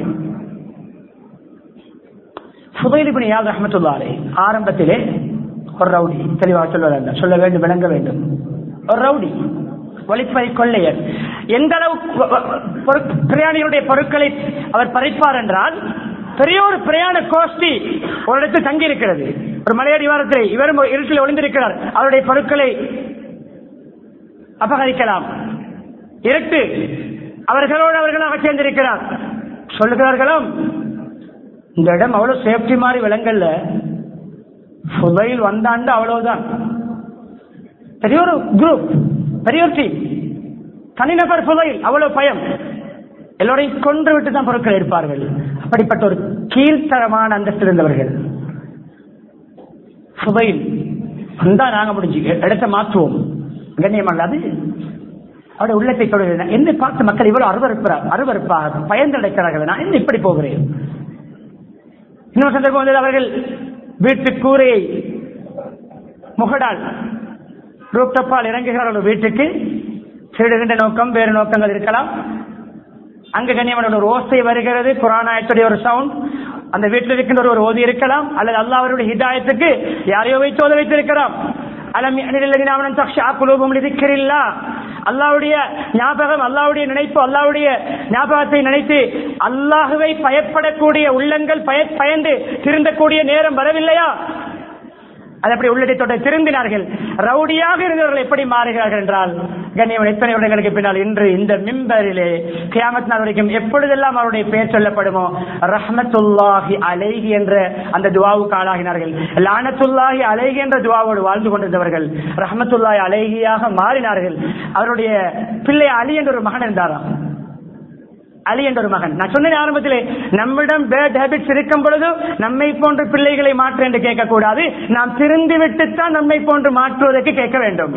ஃபுதைல் இப்னு இயாத் ரஹ்மத்துல்லாஹி அலைஹி ஆரம்பத்திலே ஒரு ரவுடி, தெளிவாக சொல்வதல்ல, சொல்ல வேண்டும், விளங்க வேண்டும், ஒரு ரவுடி, வழிப்பறி கொள்ளையர். எந்த அளவு பிரயாணிகளுடைய பொருட்களை அவர் பறிப்பார் என்றால், பெரிய ஒரு பிரயாண கோஷ்டி ஒரு இடத்தில் தங்கி இருக்கிறது, ஒரு மலையடி வாரத்தில் இவரும் இருட்டில் ஒளிந்திருக்கிறார், அவருடைய பொருட்களை அபகரிக்கலாம். இருட்டு, அவர்களோடு அவர்களாக சேர்ந்திருக்கிறார். சொல்லுகிறார்களும், இந்த இடம் அவ்வளவு சேஃப்டி மாதிரி விலங்கல்ல, ஃபுதைல் வந்தாண்டு அவ்வளவுதான். பெரிய ஒரு குரூப், பெரிய ஒரு டீம், தனிநபர் ஃபுதைல், அவ்வளவு பயம், எல்லோரையும் கொன்று விட்டு தான் பொருட்கள் எடுப்பார்கள். அப்படிப்பட்ட ஒரு கீழ்த்தரமான அந்தஸ்து இருந்தவர்கள். ஃபுதைல் வந்தா நாங்க முடிஞ்சு இடத்தை மாற்றுவோம். கண்ணியமல்ல, அது அவருடைய உள்ளத்தை தொடர்கிறது. என்னை பார்த்து மக்கள் இவ்வளவு அருவறுப்பார் அருவறுப்பாக பயந்து அடைக்கிறார்கள், நான் என்ன இப்படி போகிறேன். இன்னொரு சந்தர்ப்பம் வந்தது, அவர்கள் வீட்டு கூரையை முகடால் ரூப்டப்பால் இறங்குகிறார்கள் வீட்டுக்கு. திருடுகின்ற நோக்கம், வேறு நோக்கங்கள் இருக்கலாம். அங்கு கண்ணியமான ஒரு ஓசை வருகிறது, குர்ஆன் ஆயத்துடைய ஒரு சவுண்ட், அந்த வீட்டில் இருக்கின்ற ஒரு ஓதி இருக்கலாம், அல்லது அல்லாஹ் அவருடைய ஹிதாயத்துக்கு யாரையோ வைத்து ஓத வைத்திருக்கலாம். அலம் யஅனில் ஆமனு தக்ஷா குலூபுஹும் லிذிக்ரில்லாஹ், அல்லாஹ்வுடைய ஞாபகம், அல்லாஹ்வுடைய நினைப்பு, அல்லாஹ்வுடைய ஞாபகத்தை நினைத்து அல்லாஹ்வை பயப்படக்கூடிய உள்ளங்கள் பயந்து திருந்தக்கூடிய நேரம் வரவில்லையா? அது அப்படி உள்ளிட்டோட திருந்தினார்கள். ரவுடியாக இருந்தவர்கள் எப்படி மாறுகிறார்கள் என்றால், கண்ணியம் எத்தனை வருடங்களுக்கு பின்னால் இன்று இந்த மிம்பரிலே கியாமத் நாள் வரைக்கும் எப்பொழுதெல்லாம் அவருடைய பெயர் சொல்லப்படுமோ, ரஹ்மத்துல்லாஹி அலைஹி என்ற அந்த துஆவுக்கு ஆளாகினார்கள். லானத்துல்லாஹி அலைஹி என்ற துஆவோடு வாழ்ந்து கொண்டிருந்தவர்கள் ரஹ்மத்துல்லாஹி அலைஹியாக மாறினார்கள். அவருடைய பிள்ளை அலி என்ற ஒரு மகன் இருந்தாராம். அலி என்ற ஒரு மகன். நான் சொன்ன ஆரம்பத்திலே, நம்மிடம் பேட் ஹேபிட்ஸ் இருக்கும் பொழுது நம்மை போன்ற பிள்ளைகளை மாற்ற என்று கேட்கக்கூடாது, நாம் திருந்து விட்டுத்தான் நம்மை போன்று மாற்றுவதற்கு கேட்க வேண்டும்.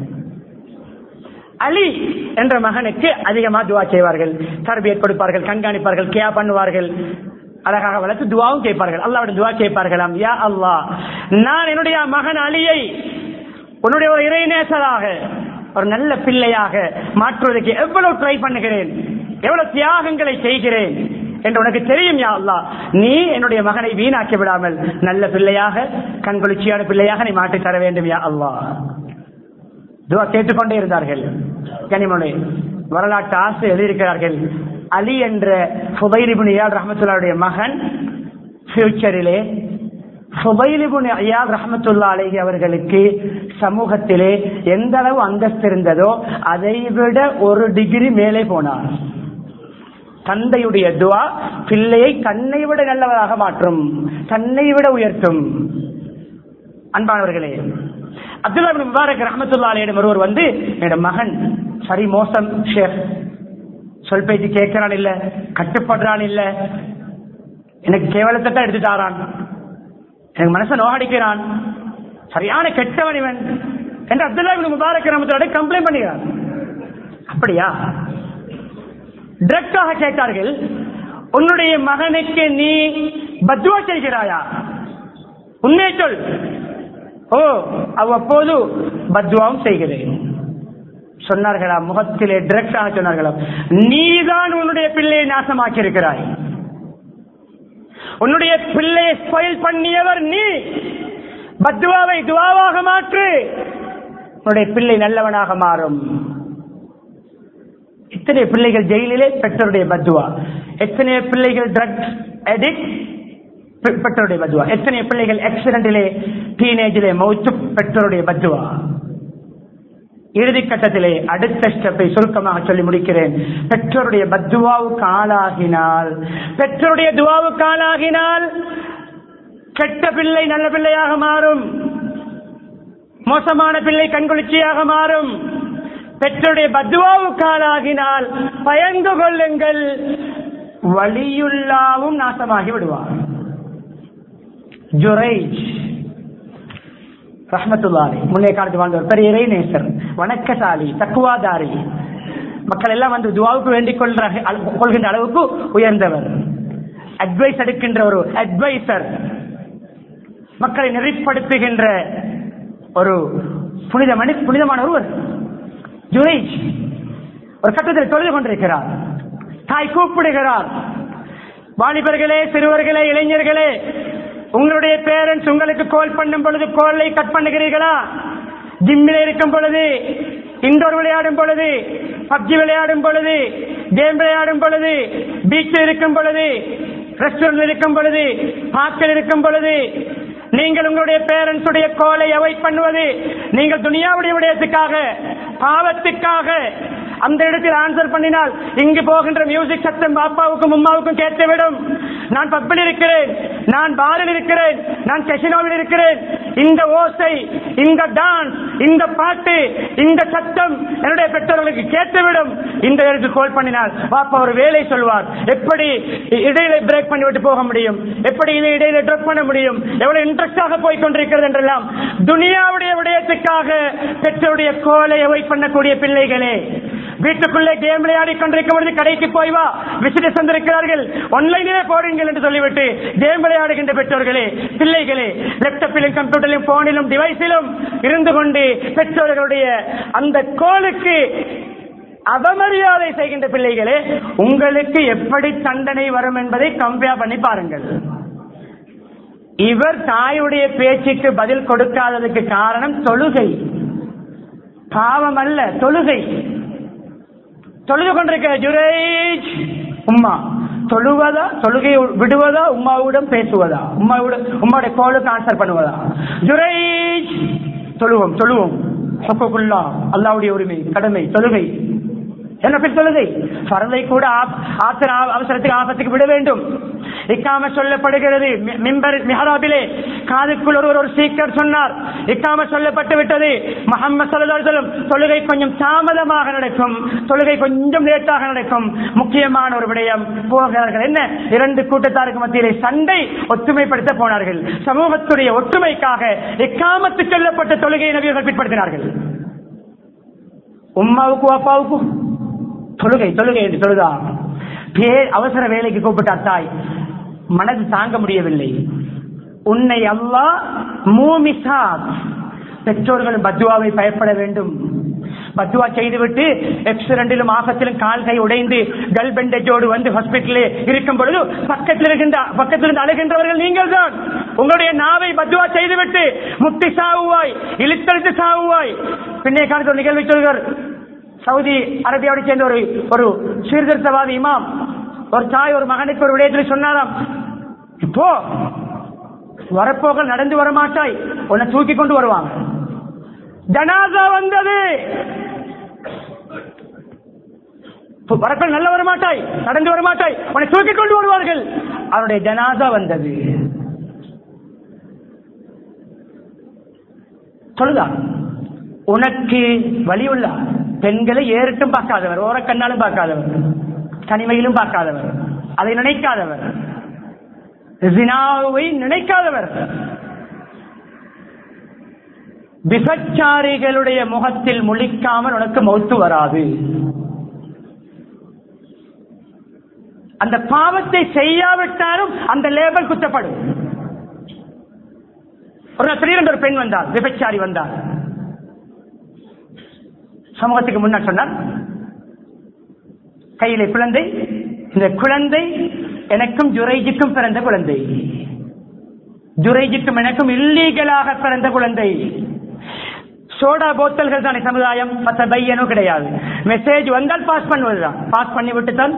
அலி என்ற மகனுக்கு அதிகமா துவா செய்வார்கள், தர்பியத் கொடுப்பார்கள், கண்காணிப்பார்கள், கியா பண்ணுவார்கள், அழகாக வளர்த்து துவாவும் கேட்பார்கள். அல்லாஹ்விடம் துவா கேட்பார்களாம், யா அல்லாஹ், நான் என்னுடைய மகன் அலியை உன்னுடைய ஒரு இறைநேசராக, ஒரு நல்ல பிள்ளையாக மாற்றுவதற்கு எவ்வளவு ட்ரை பண்ணுகிறேன், எவ்வளவு தியாகங்களை செய்கிறேன் என்று உனக்கு தெரியும் யா அல்லாஹ். நீ என்னுடைய மகனை வீணாக்கி விடாமல் நல்ல பிள்ளையாக, கண்குளிர்ச்சியான பிள்ளையாக நீ மாற்றி தர வேண்டும் யா அல்லாஹ். துவா கேட்டுக்கொண்டே இருந்தார்கள். கனிமொழி வரலாற்று ஆசை எழுதியிருக்கிறார்கள். அலி என்ற ஃபுதைல் இப்னு இயாத் ரஹ்மத்துல்லாஹி மகன் ஃபியூச்சரிலே ஃபுதைல் இப்னு இயாத் ரஹ்மத்துல்லாஹி அலைஹி அவர்களுக்கு சமூகத்திலே எந்த அளவு அந்தஸ்து இருந்ததோ அதை விட ஒரு டிகிரி மேலே போனார். தந்தையுடைய துஆ பிள்ளையை தன்னை விட நல்லவராக மாற்றும், தன்னை விட உயர்த்தும். அன்பானவர்களே, அப்துல்லா இப்னு முபாரக் ரஹ்மத்துல்லாஹி அலைஹி ஒருவர் வந்து, என்னோட மகன் சரி மோசம் ஷேக், சொல் பேச்சு கேட்கிறான் இல்ல, கட்டுப்படுறான் இல்ல, எனக்கு கேவலத்தை தான் எடுத்துட்டாரான், எனக்கு மனசை நோகடிக்கிறான், சரியான கெட்டவன் இவன் என்று அப்துல்லா இப்னு முபாரக் ரஹ்மத்துல்லாஹி கம்ப்ளைண்ட் பண்ணுகிறார். அப்படியா? டைரக்டாக கேட்டார்கள், உன்னுடைய மகனுக்கு நீ பத்வா செய்கிறாயா? உண்மையை சொல். ஓ, அவ்வப்போது பத்வாவும் செய்கிறேன் சொன்னார்களா? முகத்திலே டைரக்டாக சொன்னார்களா, நீதான் உன்னுடைய பிள்ளையை நாசமாக்கி இருக்கிறாய், உன்னுடைய பிள்ளையை ஸ்பாயில் பண்ணியவர் நீ, பத்வாவை துவாவாக மாற்று, உன்னுடைய பிள்ளை நல்லவனாக மாறும். எத்தனை பிள்ளைகள் ஜெயிலிலே பெற்றோருடைய பத்வா, எத்தனை பிள்ளைகள் ட்ரக்ஸ் அடிக்ட் பெற்றோருடைய பத்வா, எத்தனை பிள்ளைகள் ஆக்சிடென்டிலே டீனேஜிலே மௌத்து பெற்றோருடைய பத்வா. இறுதி கட்டத்திலே அடுத்த ஸ்டெப்பை சுருக்கமாக சொல்லி முடிக்கிறேன். பெற்றோருடைய பத்வாவுக்கு ஆளாகினால், பெற்றோருடைய துவாவுக்கு ஆளாகினால் கெட்ட பிள்ளை நல்ல பிள்ளையாக மாறும், மோசமான பிள்ளை கண்குளிர்ச்சியாக மாறும். பெற்றோருடைய பத்வாவுக்கு ஆளாகினால் பயந்து கொள்ளுங்கள், வலியுல்லாவும் நாசமாகி விடுவார். ஜுரைஜ் ரஹ்மத்துல்லாஹி முன்னே காலத்து வாழ்ந்தவர், பெரிய இறைநேசர், வணக்கசாலி, தக்குவாதாரி, மக்கள் எல்லாம் வந்து துஆவுக்கு வேண்டிக் கொள்ற கொள்கின்ற அளவுக்கு உயர்ந்தவர், அட்வைஸ் எடுக்கின்ற ஒரு அட்வைசர், மக்களை நெறிப்படுத்துகின்ற ஒரு புனித மனி புனிதமான ஒருவர். ஜுரைஜ் ஒரு கட்டத்தில் தொழுது கொண்டிருக்கிறார். தாய் கூப்பிடுகிறார், வாலிபர்களே, சிறுவர்களே, இளைஞர்களே, உங்களுடைய பேரண்ட்ஸ் உங்களுக்கு கால் பண்ணும் பொழுது காலை கட் பண்ணுகிறீர்களா? ஜிம்மில் இருக்கும் பொழுது, இண்டோர் விளையாடும் பொழுது, பப்ஜி விளையாடும் பொழுது, கேம் விளையாடும் பொழுது, பீச்சில் இருக்கும் பொழுது, ரெஸ்டாரண்ட் இருக்கும் பொழுது, பார்க்கில் இருக்கும் பொழுது நீங்கள் உங்களுடைய பேரண்ட்ஸ் உடைய காலை அவாய்ட் பண்ணுவது நீங்கள் துனியாவுடைய விடயத்துக்காக, பாவத்துக்காக அந்த இடத்தில் ஆன்சர் பண்ணினால் இங்கு போகின்ற மியூசிக் சத்தம் பாப்பாவுக்கும் உம்மாவுக்கும் கேட்டுவிடும். நான் பப்பில் இருக்கிறேன், நான் பாரில் இருக்கிறேன், நான் கசினோவில் இருக்கிறேன், இந்த ஓசை, இந்த டான்ஸ், இந்த பாட்டு, இந்த சத்தம் என்னுடைய பெற்றோர்களுக்கு கேட்டுவிடும். இந்த இடத்துக்கு கால் பண்ணினால் பாப்பா ஒரு வேலை சொல்வார், எப்படி இடையில பிரேக் பண்ணிவிட்டு போக முடியும், எப்படி இதை இடையில ட்ராப் பண்ண முடியும், எவ்வளவு இன்ட்ரெஸ்டாக போய் கொண்டிருக்கிறது என்றெல்லாம் துனியாவுடைய விடயத்துக்காக பெற்றோருடைய கோலை அவாய்ட் பண்ணக்கூடிய பிள்ளைகளே, வீட்டுக்குள்ளே கேம் விளையாடி கொண்டிருக்கும் பொழுது கடைக்கு போய் வா, விசிட்டர்ஸ் வந்திருக்கிறார்கள், ஆன்லைனிலே போடுங்கள் என்று சொல்லிவிட்டு கேம் விளையாடுகின்ற பெற்றோர்களே, பிள்ளைகளே, லேப்டாப்பிலும் கம்ப்யூட்டரிலும் போனிலும் டிவைஸிலும் இருந்து கொண்டு பெற்றோர்களுடைய அந்த கோலுக்கு அவமரியாதை செய்கின்ற பிள்ளைகளே, உங்களுக்கு எப்படி தண்டனை வரும் என்பதை கம்பேர் பண்ணி பாருங்கள். இவர் தாயுடைய பேச்சுக்கு பதில் கொடுக்காததுக்கு காரணம் தொழுகை, பாவம் அல்ல, தொழுகை. தொழுது கொண்டிருக்கிற ஜுரைஜ் உம்மா தொழுவதா, தொழுகையை விடுவதா, உம்மாவுடன் பேசுவதா, உம்மாவுடன் உம்மாவுடைய கோலுக்கு ஆன்சர் பண்ணுவதா? ஜுரைஜ் தொழுவோம் தொழுவோம் அல்லாஹ்வுடைய உரிமை, கடமை, தொழுகை. என்ன தொழுகை? பரதை கூட அவசரத்துக்கு ஆபத்துக்கு விட வேண்டும். இக்காம சொல்லப்படுகிறது, மிம்பர் மிஹராபிலே காதுக்குள் ஒருவர் ஒரு ஸ்பீக்கர் சொன்னார், இக்காம சொல்லப்பட்டு விட்டது, முஹம்மது ஸல்லல்லாஹு அலைஹி வஸல்லம் தொழுகை கொஞ்சம் தாமதமாக நடக்கும், தொழுகை கொஞ்சம் லேட்டாக நடக்கும், முக்கியமான ஒரு விடயம். போகிறார்கள், என்ன இரண்டு கூட்டத்தாருக்கு மத்தியிலே சண்டை, ஒற்றுமைப்படுத்த போனார்கள். சமூகத்துடைய ஒற்றுமைக்காக இக்காமத்து சொல்லப்பட்ட தொழுகையை நபிகள் பின்பற்றினார்கள். உம்மாவுக்கு அப்பாவுக்கு தொழுகை தொழுகை என்று சொல்லுதா? அவசர வேலைக்கு கூப்பிட்டார் தாய், மனது தாங்க முடியவில்லை. உன்னை அல்லாஹ் மூமிசாத், பெற்றோர்களும் பத்துவாவை பயப்பட வேண்டும். பத்துவா செய்துவிட்டு எக்ஸிடென்டிலும் ஆபத்திலும் கால் கை உடைந்து கல் பெண்டேஜோடு வந்து ஹாஸ்பிட்டலே இருக்கும் பொழுது பக்கத்தில் இருக்கின்ற பக்கத்தில் இருந்து அழுகின்றவர்கள் நீங்கள் தான். உங்களுடைய நாவை பத்துவா செய்துவிட்டு முட்டி சாவுவாய், இழுத்தழுத்து சாவுவாய். பின்னே காலத்து ஒரு நிகழ்வை சொல்கிறார். சவுதி அரேபியாவோடு சேர்ந்த ஒரு ஒரு சீர்திருத்தவாதி இமாம் ஒரு தாய் ஒரு மகனுக்கு ஒரு விடயத்தில் சொன்னாராம், இப்போ வரப்போக நடந்து வரமாட்டாய், உன்னை தூக்கி கொண்டு வருவாங்க. ஜனாசா வந்தது, வரப்ப நல்ல வரமாட்டாய், நடந்து வரமாட்டாய், உன்னை தூக்கி கொண்டு வருவார்கள். அவருடைய ஜனாசா வந்தது. சொல்லுதா? உனக்கு வலியுள்ள பெண்களை ஏறிட்டும் பார்க்காதவர், ஓர கண்ணாலும் பார்க்காதவர், தனிமையிலும் பார்க்காதவர், அதை நினைக்காதவர், ஜினாவை நினைக்காதவர், விபச்சாரிகளுடைய முகத்தில் முழிக்காமல் உனக்கு மௌத்து வராது. அந்த பாவத்தை செய்யாவிட்டாலும் அந்த லேபல் குத்தப்படும். ஒரு திடீரென்று ஒரு பெண் வந்தார், விபச்சாரி வந்தார், சமூகத்துக்கு முன்னால் சொன்னார், கையிலே குழந்தை, இந்த குழந்தை எனக்கும் ஜுரைஜுக்கும் பிறந்த குழந்தை, ஜுரைஜுக்கும் எனக்கும் இல்லீகலாக பிறந்த குழந்தை. சோடா போத்தல்கள் தானே சமுதாயம், பத்த பையனும் கிடையாது. மெசேஜ் வந்தால் பாஸ் பண்ணுவதுதான், பாஸ் பண்ணி விட்டுத்தான்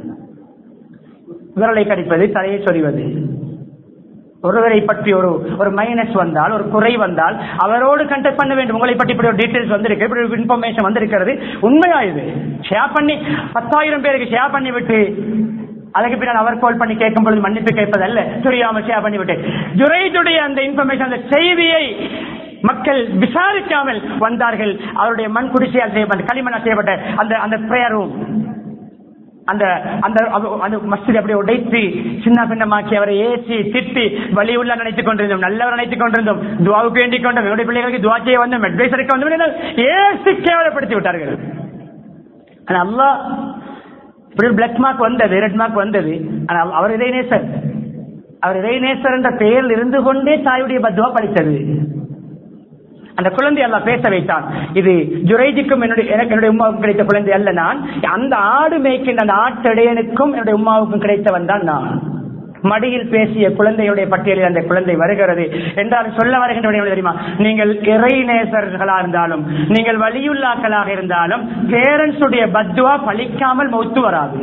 விரலை கடிப்பது, தலையை சொறிவது. ஒருவரை பற்றி ஒரு ஒரு மைனஸ் வந்தால், ஒரு குறை வந்தால் அவரோடு கண்டக்ட் பண்ண வேண்டும். உங்களை பற்றி இப்படி ஒரு டீடைல்ஸ் வந்திருக்கு, இப்படி ஒரு இன்ஃபர்மேஷன் வந்திருக்கிறது, உண்மையா இது ஷேர் பண்ணி பத்தாயிரம் பேருக்கு ஷேர் பண்ணி விட்டு அதுக்கு பின்னால் அவர் கால் பண்ணி கேட்கும் பொழுது மன்னிப்பு கேட்பதல்ல, தெரியாமல் ஷேர் பண்ணிவிட்டு ஜுரைஜுடைய அந்த இன்ஃபர்மேஷன், அந்த செய்தியை மக்கள் விசாரிக்காமல் வந்தார்கள். அவருடைய மண் குடிசையால் செய்யப்பட்ட, களிமண்ணால் செய்யப்பட்ட அந்த அந்த பிரேயர் ரூம், அந்த அந்த மஸ்ஜித் அப்படியே உடைத்து சின்ன பின்னமாக்கி அவரை ஏசி திட்டி வழி உள்ள நினைத்துக் கொண்டிருந்தோம், நல்லவர் நினைத்துக் கொண்டிருந்தோம், துவாவுக்கு வேண்டிக் கொண்டோம், என்னுடைய பிள்ளைகளுக்கு துவா செய்ய வந்தோம், அட்வைஸ் அளிக்க வந்தோம், ஏசி கேவலப்படுத்தி விட்டார்கள். அல்லாஹ் பிளாக் மார்க் வந்தது, ரெட் மார்க் வந்தது. ஆனால் அவர் இறைநேசர், அவர் இறைநேசர் என்ற பெயரில் இருந்து கொண்டே தாயுடைய பத்வா படித்தது. அந்த குழந்தை அல்லாஹ் பேச வைத்தான். இது ஜுரைஜுக்கும் என்னுடைய என்னுடைய உமாவுக்கும் கிடைத்த குழந்தை அல்ல நான், அந்த ஆடு மேய்க்கின்ற அந்த ஆட்டடையனுக்கும் என்னுடைய உமாவுக்கும் கிடைத்தவன் தான் நான். மடியில் பேசிய குழந்தையுடைய பட்டியலில் அந்த குழந்தை வருகிறது என்றால் சொல்ல வருகின்ற தெரியுமா, நீங்கள் இறை நேசர்களாக இருந்தாலும், நீங்கள் வலியுள்ளாக்களாக இருந்தாலும், பேரண்ட்ஸ் உடைய பத்வா பலிக்காமல் மௌத்து வராது.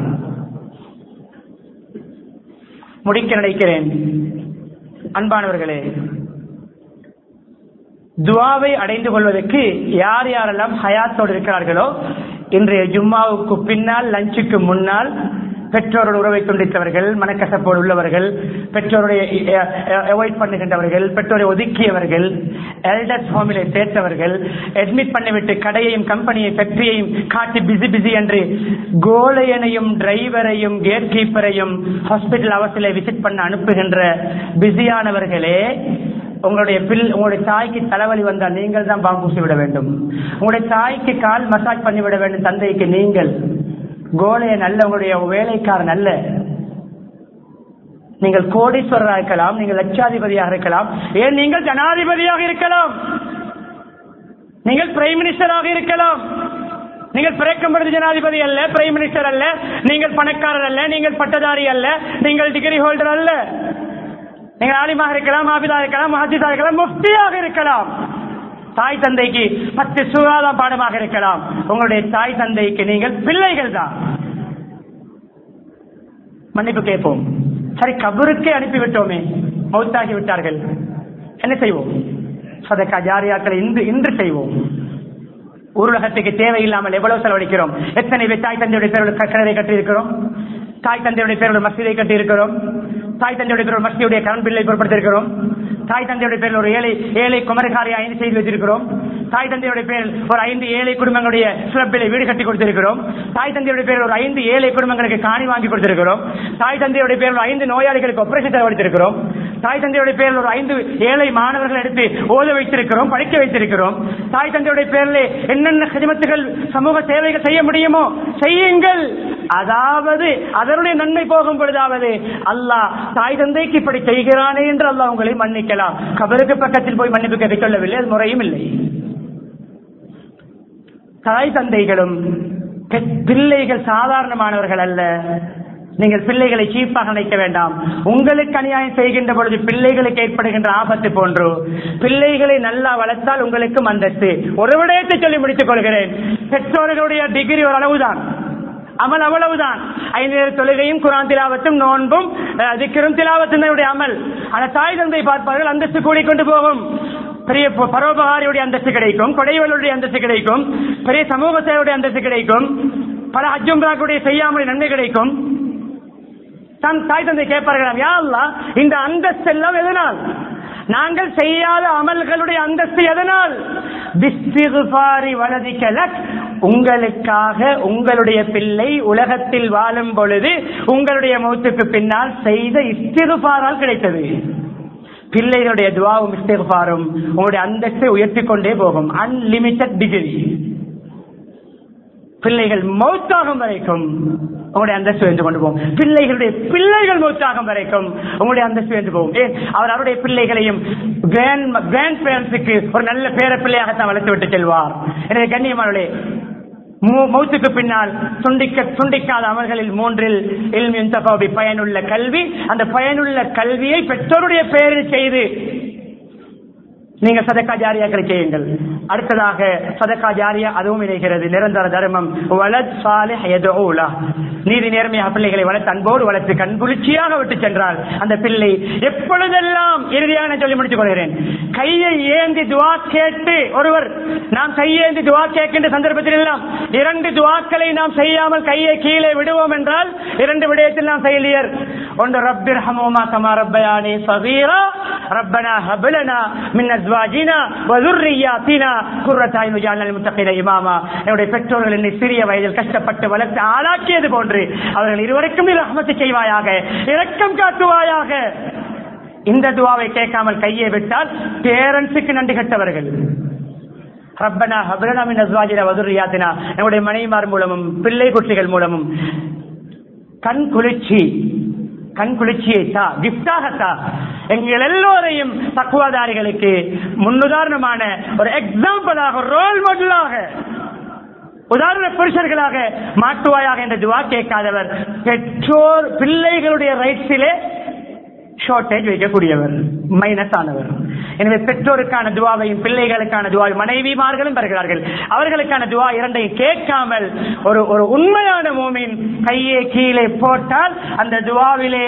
முடிக்க நினைக்கிறேன். அன்பானவர்களே, துவாவை அடைந்து கொள்வதற்கு யார் யாரெல்லாம் ஹயாத்தோடு இருக்கிறார்களோ, இன்றைய ஜும்மாவுக்கு பின்னால் லஞ்சுக்கு முன்னால் பெற்றோரோட உறவை துண்டித்தவர்கள், மனக்கசப்போடு உள்ளவர்கள், பெற்றோருடைய அவாய்ட் பண்ணுகின்றவர்கள், பெற்றோரை ஒதுக்கியவர்கள், எல்டர்ஸ் ஹோமிலே சேர்த்தவர்கள், அட்மிட் பண்ணிவிட்டு கடையையும் கம்பெனியை ஃபேக்டரியையும் காட்டி பிஸி பிஸி என்று கோலையனையும் டிரைவரையும் கேட் கீப்பரையும் ஹாஸ்பிட்டல் அவசியம் விசிட் பண்ண அனுப்புகின்ற பிஸியானவர்களே, உங்களுடைய பில் உங்களுடைய தாய்க்கு தலைவலி வந்தால் நீங்கள் தான் பாம்பூசி விட வேண்டும். உங்களுடைய தாய்க்கு கால் மசாஜ் பண்ணிவிட வேண்டும் தந்தைக்கு நீங்கள். கோலையன் அல்ல, உங்களுடைய வேலைக்காரன் அல்ல. நீங்கள் கோடீஸ்வரராக இருக்கலாம், நீங்கள் லட்சாதிபதியாக இருக்கலாம், ஏன் நீங்கள் ஜனாதிபதியாக இருக்கலாம், நீங்கள் பிரைம் மினிஸ்டராக இருக்கலாம். நீங்கள் பிறக்கும்பொழுது ஜனாதிபதி அல்ல, பிரைம் மினிஸ்டர் அல்ல, நீங்கள் பணக்காரர் அல்ல, நீங்கள் பட்டதாரி அல்ல, நீங்கள் டிகிரி ஹோல்டர் அல்ல. நீங்கள் ஆலிமாக இருக்கலாம், ஆபிதாக இருக்கலாம், முஹத்திஸாக இருக்கலாம், முஃப்தியாக இருக்கலாம். தாய் தந்தைக்கு பத்து சுகாதார பாடமாக இருக்கலாம். உங்களுடைய தாய் தந்தைக்கு நீங்கள் பிள்ளைகள் தான். மன்னிப்பு கேட்போம். சரி, கபருக்கே அனுப்பிவிட்டோமே, மௌத்தாகி விட்டார்கள், என்ன செய்வோம்? சதகா ஜாரியாக்களை இன்று இன்று செய்வோம். ஊரகத்துக்கு தேவையில்லாமல் எவ்வளவு செலவழிக்கிறோம்? எத்தனை பேர் தாய் தந்தையுடைய பேரோட கிணறை கட்டி இருக்கிறோம், தாய் தந்தையுடைய பேரோட மசீதை கட்டி இருக்கிறோம், தாய் தந்தையுடைய பேரோட மசீதுடைய கரண்ட் பில்லை பொருட்படுத்திருக்கிறோம், தாய் தந்தையுடைய பேரில் ஒரு ஏழை ஏழை குமரகாரியை ஐந்து செய்து வைத்திருக்கிறோம், தாய் தந்தையுடைய பேரில் ஒரு ஐந்து ஏழை குடும்பங்களுடைய சிறப்பிலை வீடு கட்டி கொடுத்திருக்கிறோம், தாய் தந்தையுடைய பேரில் ஒரு ஐந்து ஏழை குடும்பங்களுக்கு காணி வாங்கி கொடுத்திருக்கிறோம், தாய் தந்தையுடைய பேரில் ஒரு ஐந்து நோயாளிகளுக்கு ஆபரேஷன் செலவழித்திருக்கிறோம், தாய் தந்தையுடைய பேரில் ஒரு ஐந்து ஏழை மாணவர்கள் எடுத்து ஓத வைத்திருக்கிறோம், படிக்க வைத்திருக்கிறோம். தாய் தந்தையுடைய பேரில் என்னென்ன ஹிதமத்துகள் சமூக சேவைகள் செய்ய முடியுமோ செய்யுங்கள். அதாவது அதனுடைய நன்மை போகும் பொழுதாவது அல்லாஹ் தாய் தந்தைக்கு இப்படி செய்கிறானே என்று அல்லாஹ் உங்களை மன்னிக்கலாம். கபருக்கு பக்கத்தில் போய் மன்னிப்பு கேட்டுக் கொள்ளவில்லை, அது முறையும் இல்லை. தாய் தந்தைகளும் பிள்ளைகள் சாதாரணமானவர்கள் அல்ல. நீங்கள் பிள்ளைகளை சீப்பாக நினைக்க வேண்டாம். உங்களுக்கு அநியாயம் செய்கின்ற பொழுது பிள்ளைகளுக்கு ஏற்படுகின்ற ஆபத்து போன்று பிள்ளைகளை நல்லா வளர்த்தால் உங்களுக்கும் அந்தஸ்து. ஒரு விடயத்தை சொல்லி முடித்துக் கொள்கிறேன். பெற்றோர்களுடைய டிகிரி ஒரு அளவுதான், அமல் அவ்வளவுதான். ஐந்து நேர தொழுகையும் குர்ஆன் திலாவத்தும் நோன்பும் திக்ரும் திலாவத்தும் அமல். அந்த தாய் தந்தை பார்ப்பார்கள், அந்தஸ்து கூடிக்கொண்டு போகும். பெரிய பரோபகாரியுடைய அந்தஸ்து கிடைக்கும், கொடைவளுடைய அந்தஸ்து கிடைக்கும், பெரிய சமூக சேவையுடைய அந்தஸ்து கிடைக்கும், பல ஹஜ்ஜும்ராக்குடைய செய்யாமல் நன்மை கிடைக்கும். தாய் தந்தை கேட்பார்கள், யா அல்லாஹ் இந்த அந்தஸ்து எல்லாம் எதனால்? நாங்கள் செய்யாத அமல்களுடைய அந்தஸ்து எதனால்? பிஸ்திக்ஃபாரி வலதிக லக், உங்களுக்காக உங்களுடைய பிள்ளை உலகத்தில் வாழும் பொழுது உங்களுடைய மௌத்துக்கு பின்னால் செய்த இஸ்திக்ஃபாரால் கிடைத்தது. பிள்ளைகளுடைய துஆவும் இஸ்திக்ஃபாரும் உங்களுடைய அந்தஸ்தை உயர்த்தி கொண்டே போகும். Unlimited degree. பிள்ளைகள் மௌத்தாகும் வரைக்கும் உங்களுடைய அந்தஸ்து உயர்ந்து கொண்டு போகும். பிள்ளைகளுடைய பிள்ளைகள் மௌத்தாகும் வரைக்கும் உங்களுடைய அந்தஸ்து உயர்ந்து போகும். ஏன்? அவர் அவருடைய பிள்ளைகளையும் கிராண்ட் பேரண்ட்ஸுக்கு ஒரு நல்ல பேர பிள்ளையாகத்தான் வளர்த்து விட்டு செல்வார். எனவே கண்ணியமானவர்களே, மௌத்துக்கு பின்னால் துண்டிக்க துண்டிக்காத அமல்களில் மூன்றில் இல்ம் யுன்தஃபா பி, பயனுள்ள கல்வி. அந்த பயனுள்ள கல்வியை பெற்றோருடைய பெயரில் செய்து நீங்கள் சதகா ஜாரியாக்களை செய்யுங்கள். அடுத்ததாக சதகா ஜாரியா அதுவும் இணைகிறது, நிரந்தர தர்மம். வலத் சாலிஹ் யதுஉ லஹ், நீதி நேர்மையாக பிள்ளைகளை வளர்த்து அன்போடு வளர்த்து கண் குளிர்ச்சியாக விட்டு சென்றால் அந்த பிள்ளை எப்பொழுதெல்லாம், இறுதியாக நான் சொல்லி முடித்துக் கொள்கிறேன், கையை ஏந்தி துவா கேட்டு ஒருவர் நாம் கையேந்தி துவா கேட்கின்ற சந்தர்ப்பத்தில் எல்லாம் இரண்டு துவாக்களை நாம் செய்யாமல் கையை கீழே விடுவோம் என்றால் இரண்டு விடயத்தில் நாம் செயலியர். ஒன்று ரப்பிர்ஹமுமா கமா ரப்பயானி ஸகீரா, ரப்பனா ஹப் லனா மின் அஸ்வாஜினா வ ذُرِّيَّاتِنَا قُرَّةَ أَعْيُنٍ وَاجْعَلْنَا لِلْمُتَّقِينَ إِمَامًا. என்னுடைய பெற்றோர்கள் என்னை சிறிய வயதில் கஷ்டப்பட்டு வளர்த்து ஆளாக்கியது போன்று அவர்கள் இருவருக்கும் நீ ரஹ்மத் செய்வாயாக, இரக்கம் காட்டுவாயாக. இந்த துஆவை கேட்காமல் கையை விட்டால் பேரண்ட்ஸுக்கு நன்றி கட்டவர்கள். ரப்பனா ஹப் லனா மின் அஸ்வாஜினா வ ذُرِّيَّاتِنَا என்னுடைய மனைவிமார் மூலமும் பிள்ளை குட்டிகள் மூலமும் கண் குளிர்ச்சி கண் குளிர்ச்சியை தா, கிஃப்டாக தா. எங்கள் எல்லோரையும் தக்வாதாரிகளுக்கு முன்னுதாரணமான ஒரு எக்ஸாம்பிளாக, ரோல் மாடலாக, உதாரண புருஷர்களாக மாற்றுவாயாக என்ற துஆ கேட்காதவர் பெற்றோர் பிள்ளைகளுடைய ரைட்ஸிலே ஷார்டேஜ் வைக்கக்கூடியவர், மைனஸ் ஆனவர். எனவே பெற்றோருக்கான துஆவையும் பிள்ளைகளுக்கான துஆவையும் மனைவிமார்களும் பெறுகிறார்கள். அவர்களுக்கான துஆ இரண்டையும் கேட்காமல் ஒரு ஒரு உண்மையான மூமின் கையை கீழே போட்டால் அந்த துஆவிலே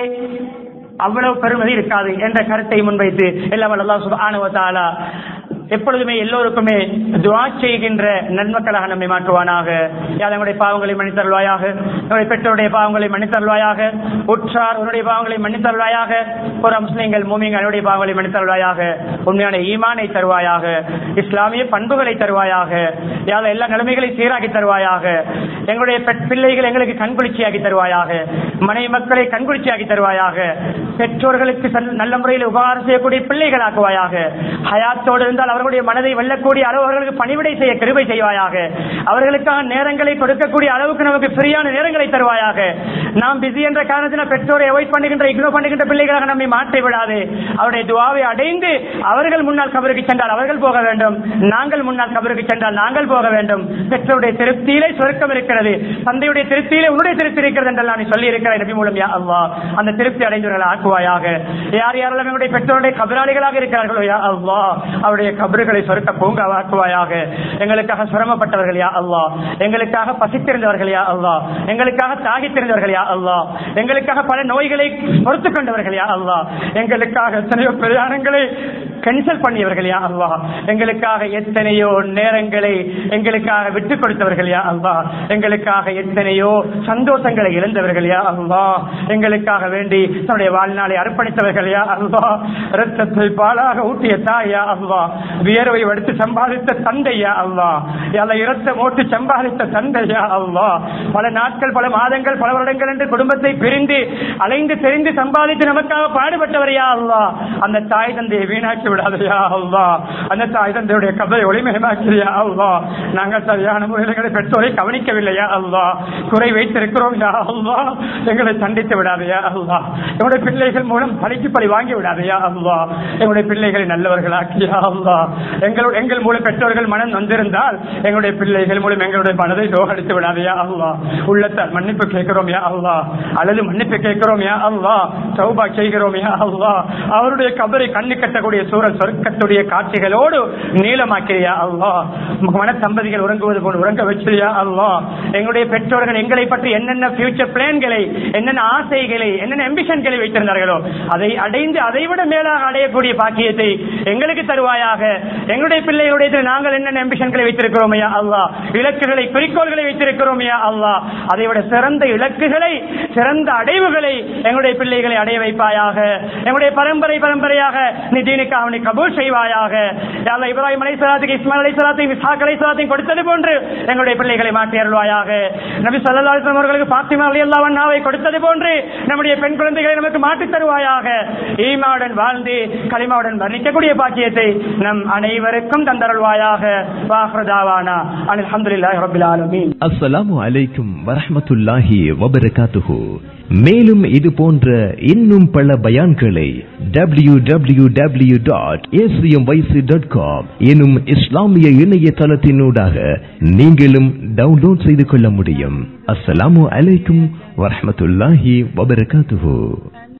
அவ்வளவு பெருமதி இருக்காது என்ற கருத்தை முன்வைத்து எல்லாம் அல்லாஹ் சுப்ஹானஹு வ தஆலா எப்பொழுதுமே எல்லோருக்குமே துஆ செய்கின்ற நன்மக்களாக நம்மை மாற்றுவானாக. நம்முடைய பாவங்களை மன்னித்தருள்வாயாக, நம்முடைய பெற்றோருடைய பாவங்களை மன்னித்தருள்வாயாக, உற்றார் உன்னுடைய பாவங்களை மன்னித்தருள்வாயாக, ஒரு முஸ்லிம்கள் மூமின்கள் அவருடைய பாவங்களை மன்னித்தருள்வாயாக, உண்மையான ஈமானை தருவாயாக, இஸ்லாமிய பண்புகளை தருவாயாக, யாத எல்லா நிலைமைகளை சீராக்கி தருவாயாக, எங்களுடைய பிள்ளைகள் எங்களுக்கு கண்குளிர்ச்சியாக்கி தருவாயாக, மனைவி மக்களை கண்குளிர்ச்சியாக்கி தருவாயாக, பெற்றோர்களுக்கு நல்ல முறையில் உபகாரம் செய்யக்கூடிய பிள்ளைகளாக்குவாயாக, ஹயாத்தோடு இருந்தால் அவர்களுடைய மனதை வெல்லக்கூடிய அளவு அவர்களுக்கு பணிவிடை செய்ய கிருபை செய்வாயாக, அவர்களுக்கான நேரங்களை கொடுக்கக்கூடிய அளவுக்கு நமக்கு ஃப்ரீயான நேரங்களை தருவாயாக. நாம் பிஸி என்ற காரணத்தினால் பெற்றோரை அவாய்ட் பண்ணுகின்ற இக்னோர் பண்ணுகின்ற பிள்ளைகளாக நம்மை மாற்றி விடாது. அவருடைய துஆவை அடைந்து அவர்கள் முன்னால் கபருக்கு சென்றால் அவர்கள் போக வேண்டும், நாங்கள் முன்னால் கபருக்கு சென்றால் நாங்கள் போக வேண்டும். பெற்றோருடைய திருப்தியிலே சொர்க்கம் இருக்கிறது, தந்தையுடைய திருப்தியிலே உன்னுடைய திருப்தி இருக்கிறது என்றெல்லாம் நீ சொல்லி இருக்கிற நபி மூலம் யா அல்லாஹ் அந்த திருப்தி அடைந்தவர்கள் ஆக்குவாயாக. யார் யாரெல்லாம் எங்களுடைய பெற்றோருடைய கபராளிகளாக இருக்கிறார்களோ யா அல்லாஹ் அவருடைய கபறுகளை சொர்க்க பூங்காவாக்குவாயாக. எங்களுக்காக சிரமப்பட்டவர்கள் யா அல்லாஹ், எங்களுக்காக பசித்திருந்தவர்கள் யா அல்லாஹ், எங்களுக்காக தாகித்திருந்தவர்கள் யா அல்லாஹ், எங்களுக்காக பல நோய்களை பொறுத்துக் கொண்டவர்கள் யா அல்லாஹ், எங்களுக்காக எத்தனையோ பிரயாணங்களை கேன்சல் பண்ணியவர்கள் யா அல்லாஹ், எங்களுக்காக எத்தனையோ நேரங்களை எங்களுக்காக விட்டுக் கொடுத்தவர்கள் யா அல்லாஹ், எங்களுக்காக எத்தனையோ சந்தோஷங்களை இழந்தவர்கள் யா அல்லாஹ், எங்களுக்காக வேண்டி தன்னுடைய வாழ்நாளை அர்ப்பணித்தவர்கள் யா அல்லாஹ், இரத்தத்தை பாலாக ஊட்டிய தாய் யா அல்லாஹ், வியர்வை எடுத்து சம்பாதித்த தந்தையா அல்லாஹ், யால இரத்தம் ஓட்டு சம்பாதித்த தந்தையா அல்லாஹ், பல நாட்கள் பல மாதங்கள் பல வருடங்கள் என்று குடும்பத்தை பிரிந்து அலைந்து தெரிந்து சம்பாதித்து நமக்காக பாடுபட்டவரையா அல்லாஹ், அந்த தாய் தந்தையை வீணாக்கி விடாதையா அல்லாஹ், அந்த தாய் தந்தையுடைய கபரை ஒளிமயமாக்கிறியா அல்லாஹ். நாங்கள் சரியான முறையில் பெற்றோரை கவனிக்கவில்லையா அல்லாஹ், குறை வைத்திருக்கிறோம் யா அல்லாஹ், எங்களை தண்டித்து விடாதையா அல்லாஹ், எங்களுடைய பிள்ளைகள் மூலம் பழிக்கு பழி வாங்கி விடாதையா அல்லாஹ், எங்களுடைய பிள்ளைகளை நல்லவர்களாக்கியா அல்லாஹ், எங்கள் எங்கள் மூலம் பெற்றோர்கள் மனம் வந்திருந்தால் எங்களுடைய பிள்ளைகள் மூலம் எங்களுடைய மனதை நோகடித்து விடாதையா அல்லாஹ். உள்ளத்தால் மன்னிப்பு கேட்கிறோம் யா அல்லாஹ், அல்லது மன்னிப்பு கேட்கிறோம் யா அல்லாஹ், தௌபா செய்கிறோம் யா அல்லாஹ். அவருடைய கபரை கண்ணு கட்டக்கூடிய சூழல் சொர்க்கத்துடைய காட்சிகளோடு நீளமாக்கிறியா அல்லாஹ். மன தம்பதிகள் உறங்குவது போல் உறங்க வச்சிருயா அல்லாஹ். எங்களுடைய பெற்றோர்கள் எங்களை பற்றி என்னென்ன ஃபியூச்சர் பிளான்களை, என்னென்ன ஆசைகளை, என்னென்ன அம்பிஷன்களை வைத்திருந்தார்களோ அதை அடைந்து அதை விட மேலாக அடையக்கூடிய பாக்கியத்தை எங்களுக்கு தருவாயாக. எங்களுடைய பிள்ளைகளுடைய நாங்கள் என்னென்ன அம்பிஷன்களை வைத்திருக்கிறோம் யா அல்லாஹ், இலக்குகளை குறிக்கோள்களை வைத்திருக்கிறோம் யா அல்லாஹ், அதை விட சிறந்த இலக்குகளை சிறந்த அடைவுகளை எங்களுடைய பிள்ளைகளை அடைய வைப்பாயாக. எங்களுடைய பரம்பரை பரம்பரையாக நீ தீனுக்கு அவனை கபூல் செய்வாயாக. யா அல்லாஹ், இப்ராஹிம் அலைஹிஸ்ஸலாத்துக்கு இஸ்மாயில் அலைஹிஸ்ஸலாத்தையும் இஸ்ஹாக் அலைஹிஸ்ஸலாத்தையும் கொடுத்தது போன்று எங்களுடைய பிள்ளைகளை மாற்றி அருள்வாயாக. நபி ஸல்லல்லாஹு அலைஹி வஸல்லம் அவர்களுக்கு ஃபாத்திமா ரலியல்லாஹு அன்ஹாவை கொடுத்தது போன்று நம்முடைய பெண் குழந்தைகளை நமக்கு மாற்றி தருவாயாக. ஈமாவுடன் வாழ்ந்து கலிமாவுடன் வர்ணிக்கக்கூடிய பாக்கியத்தை நம் அனைவருக்கும் தந்தருள்வாயாக. வாஹிரு தாவானா அல்ஹம்துலில்லாஹி ரப்பில் ஆலமீன். அஸ்ஸலாமு அலைக்கும் வரஹ்மத்துல்லாஹி வபரகாத்துஹு. மேலும் இது போன்ற இன்னும் பல பயான்களை W W W dot A C M Y C dot com எனும் இஸ்லாமிய இணையதளத்தினூடாக நீங்களும் டவுன்லோட் செய்து கொள்ள முடியும். அஸ்ஸலாமு அலைக்கும் வரஹ்மத்துல்லாஹி வபரகாத்துஹு.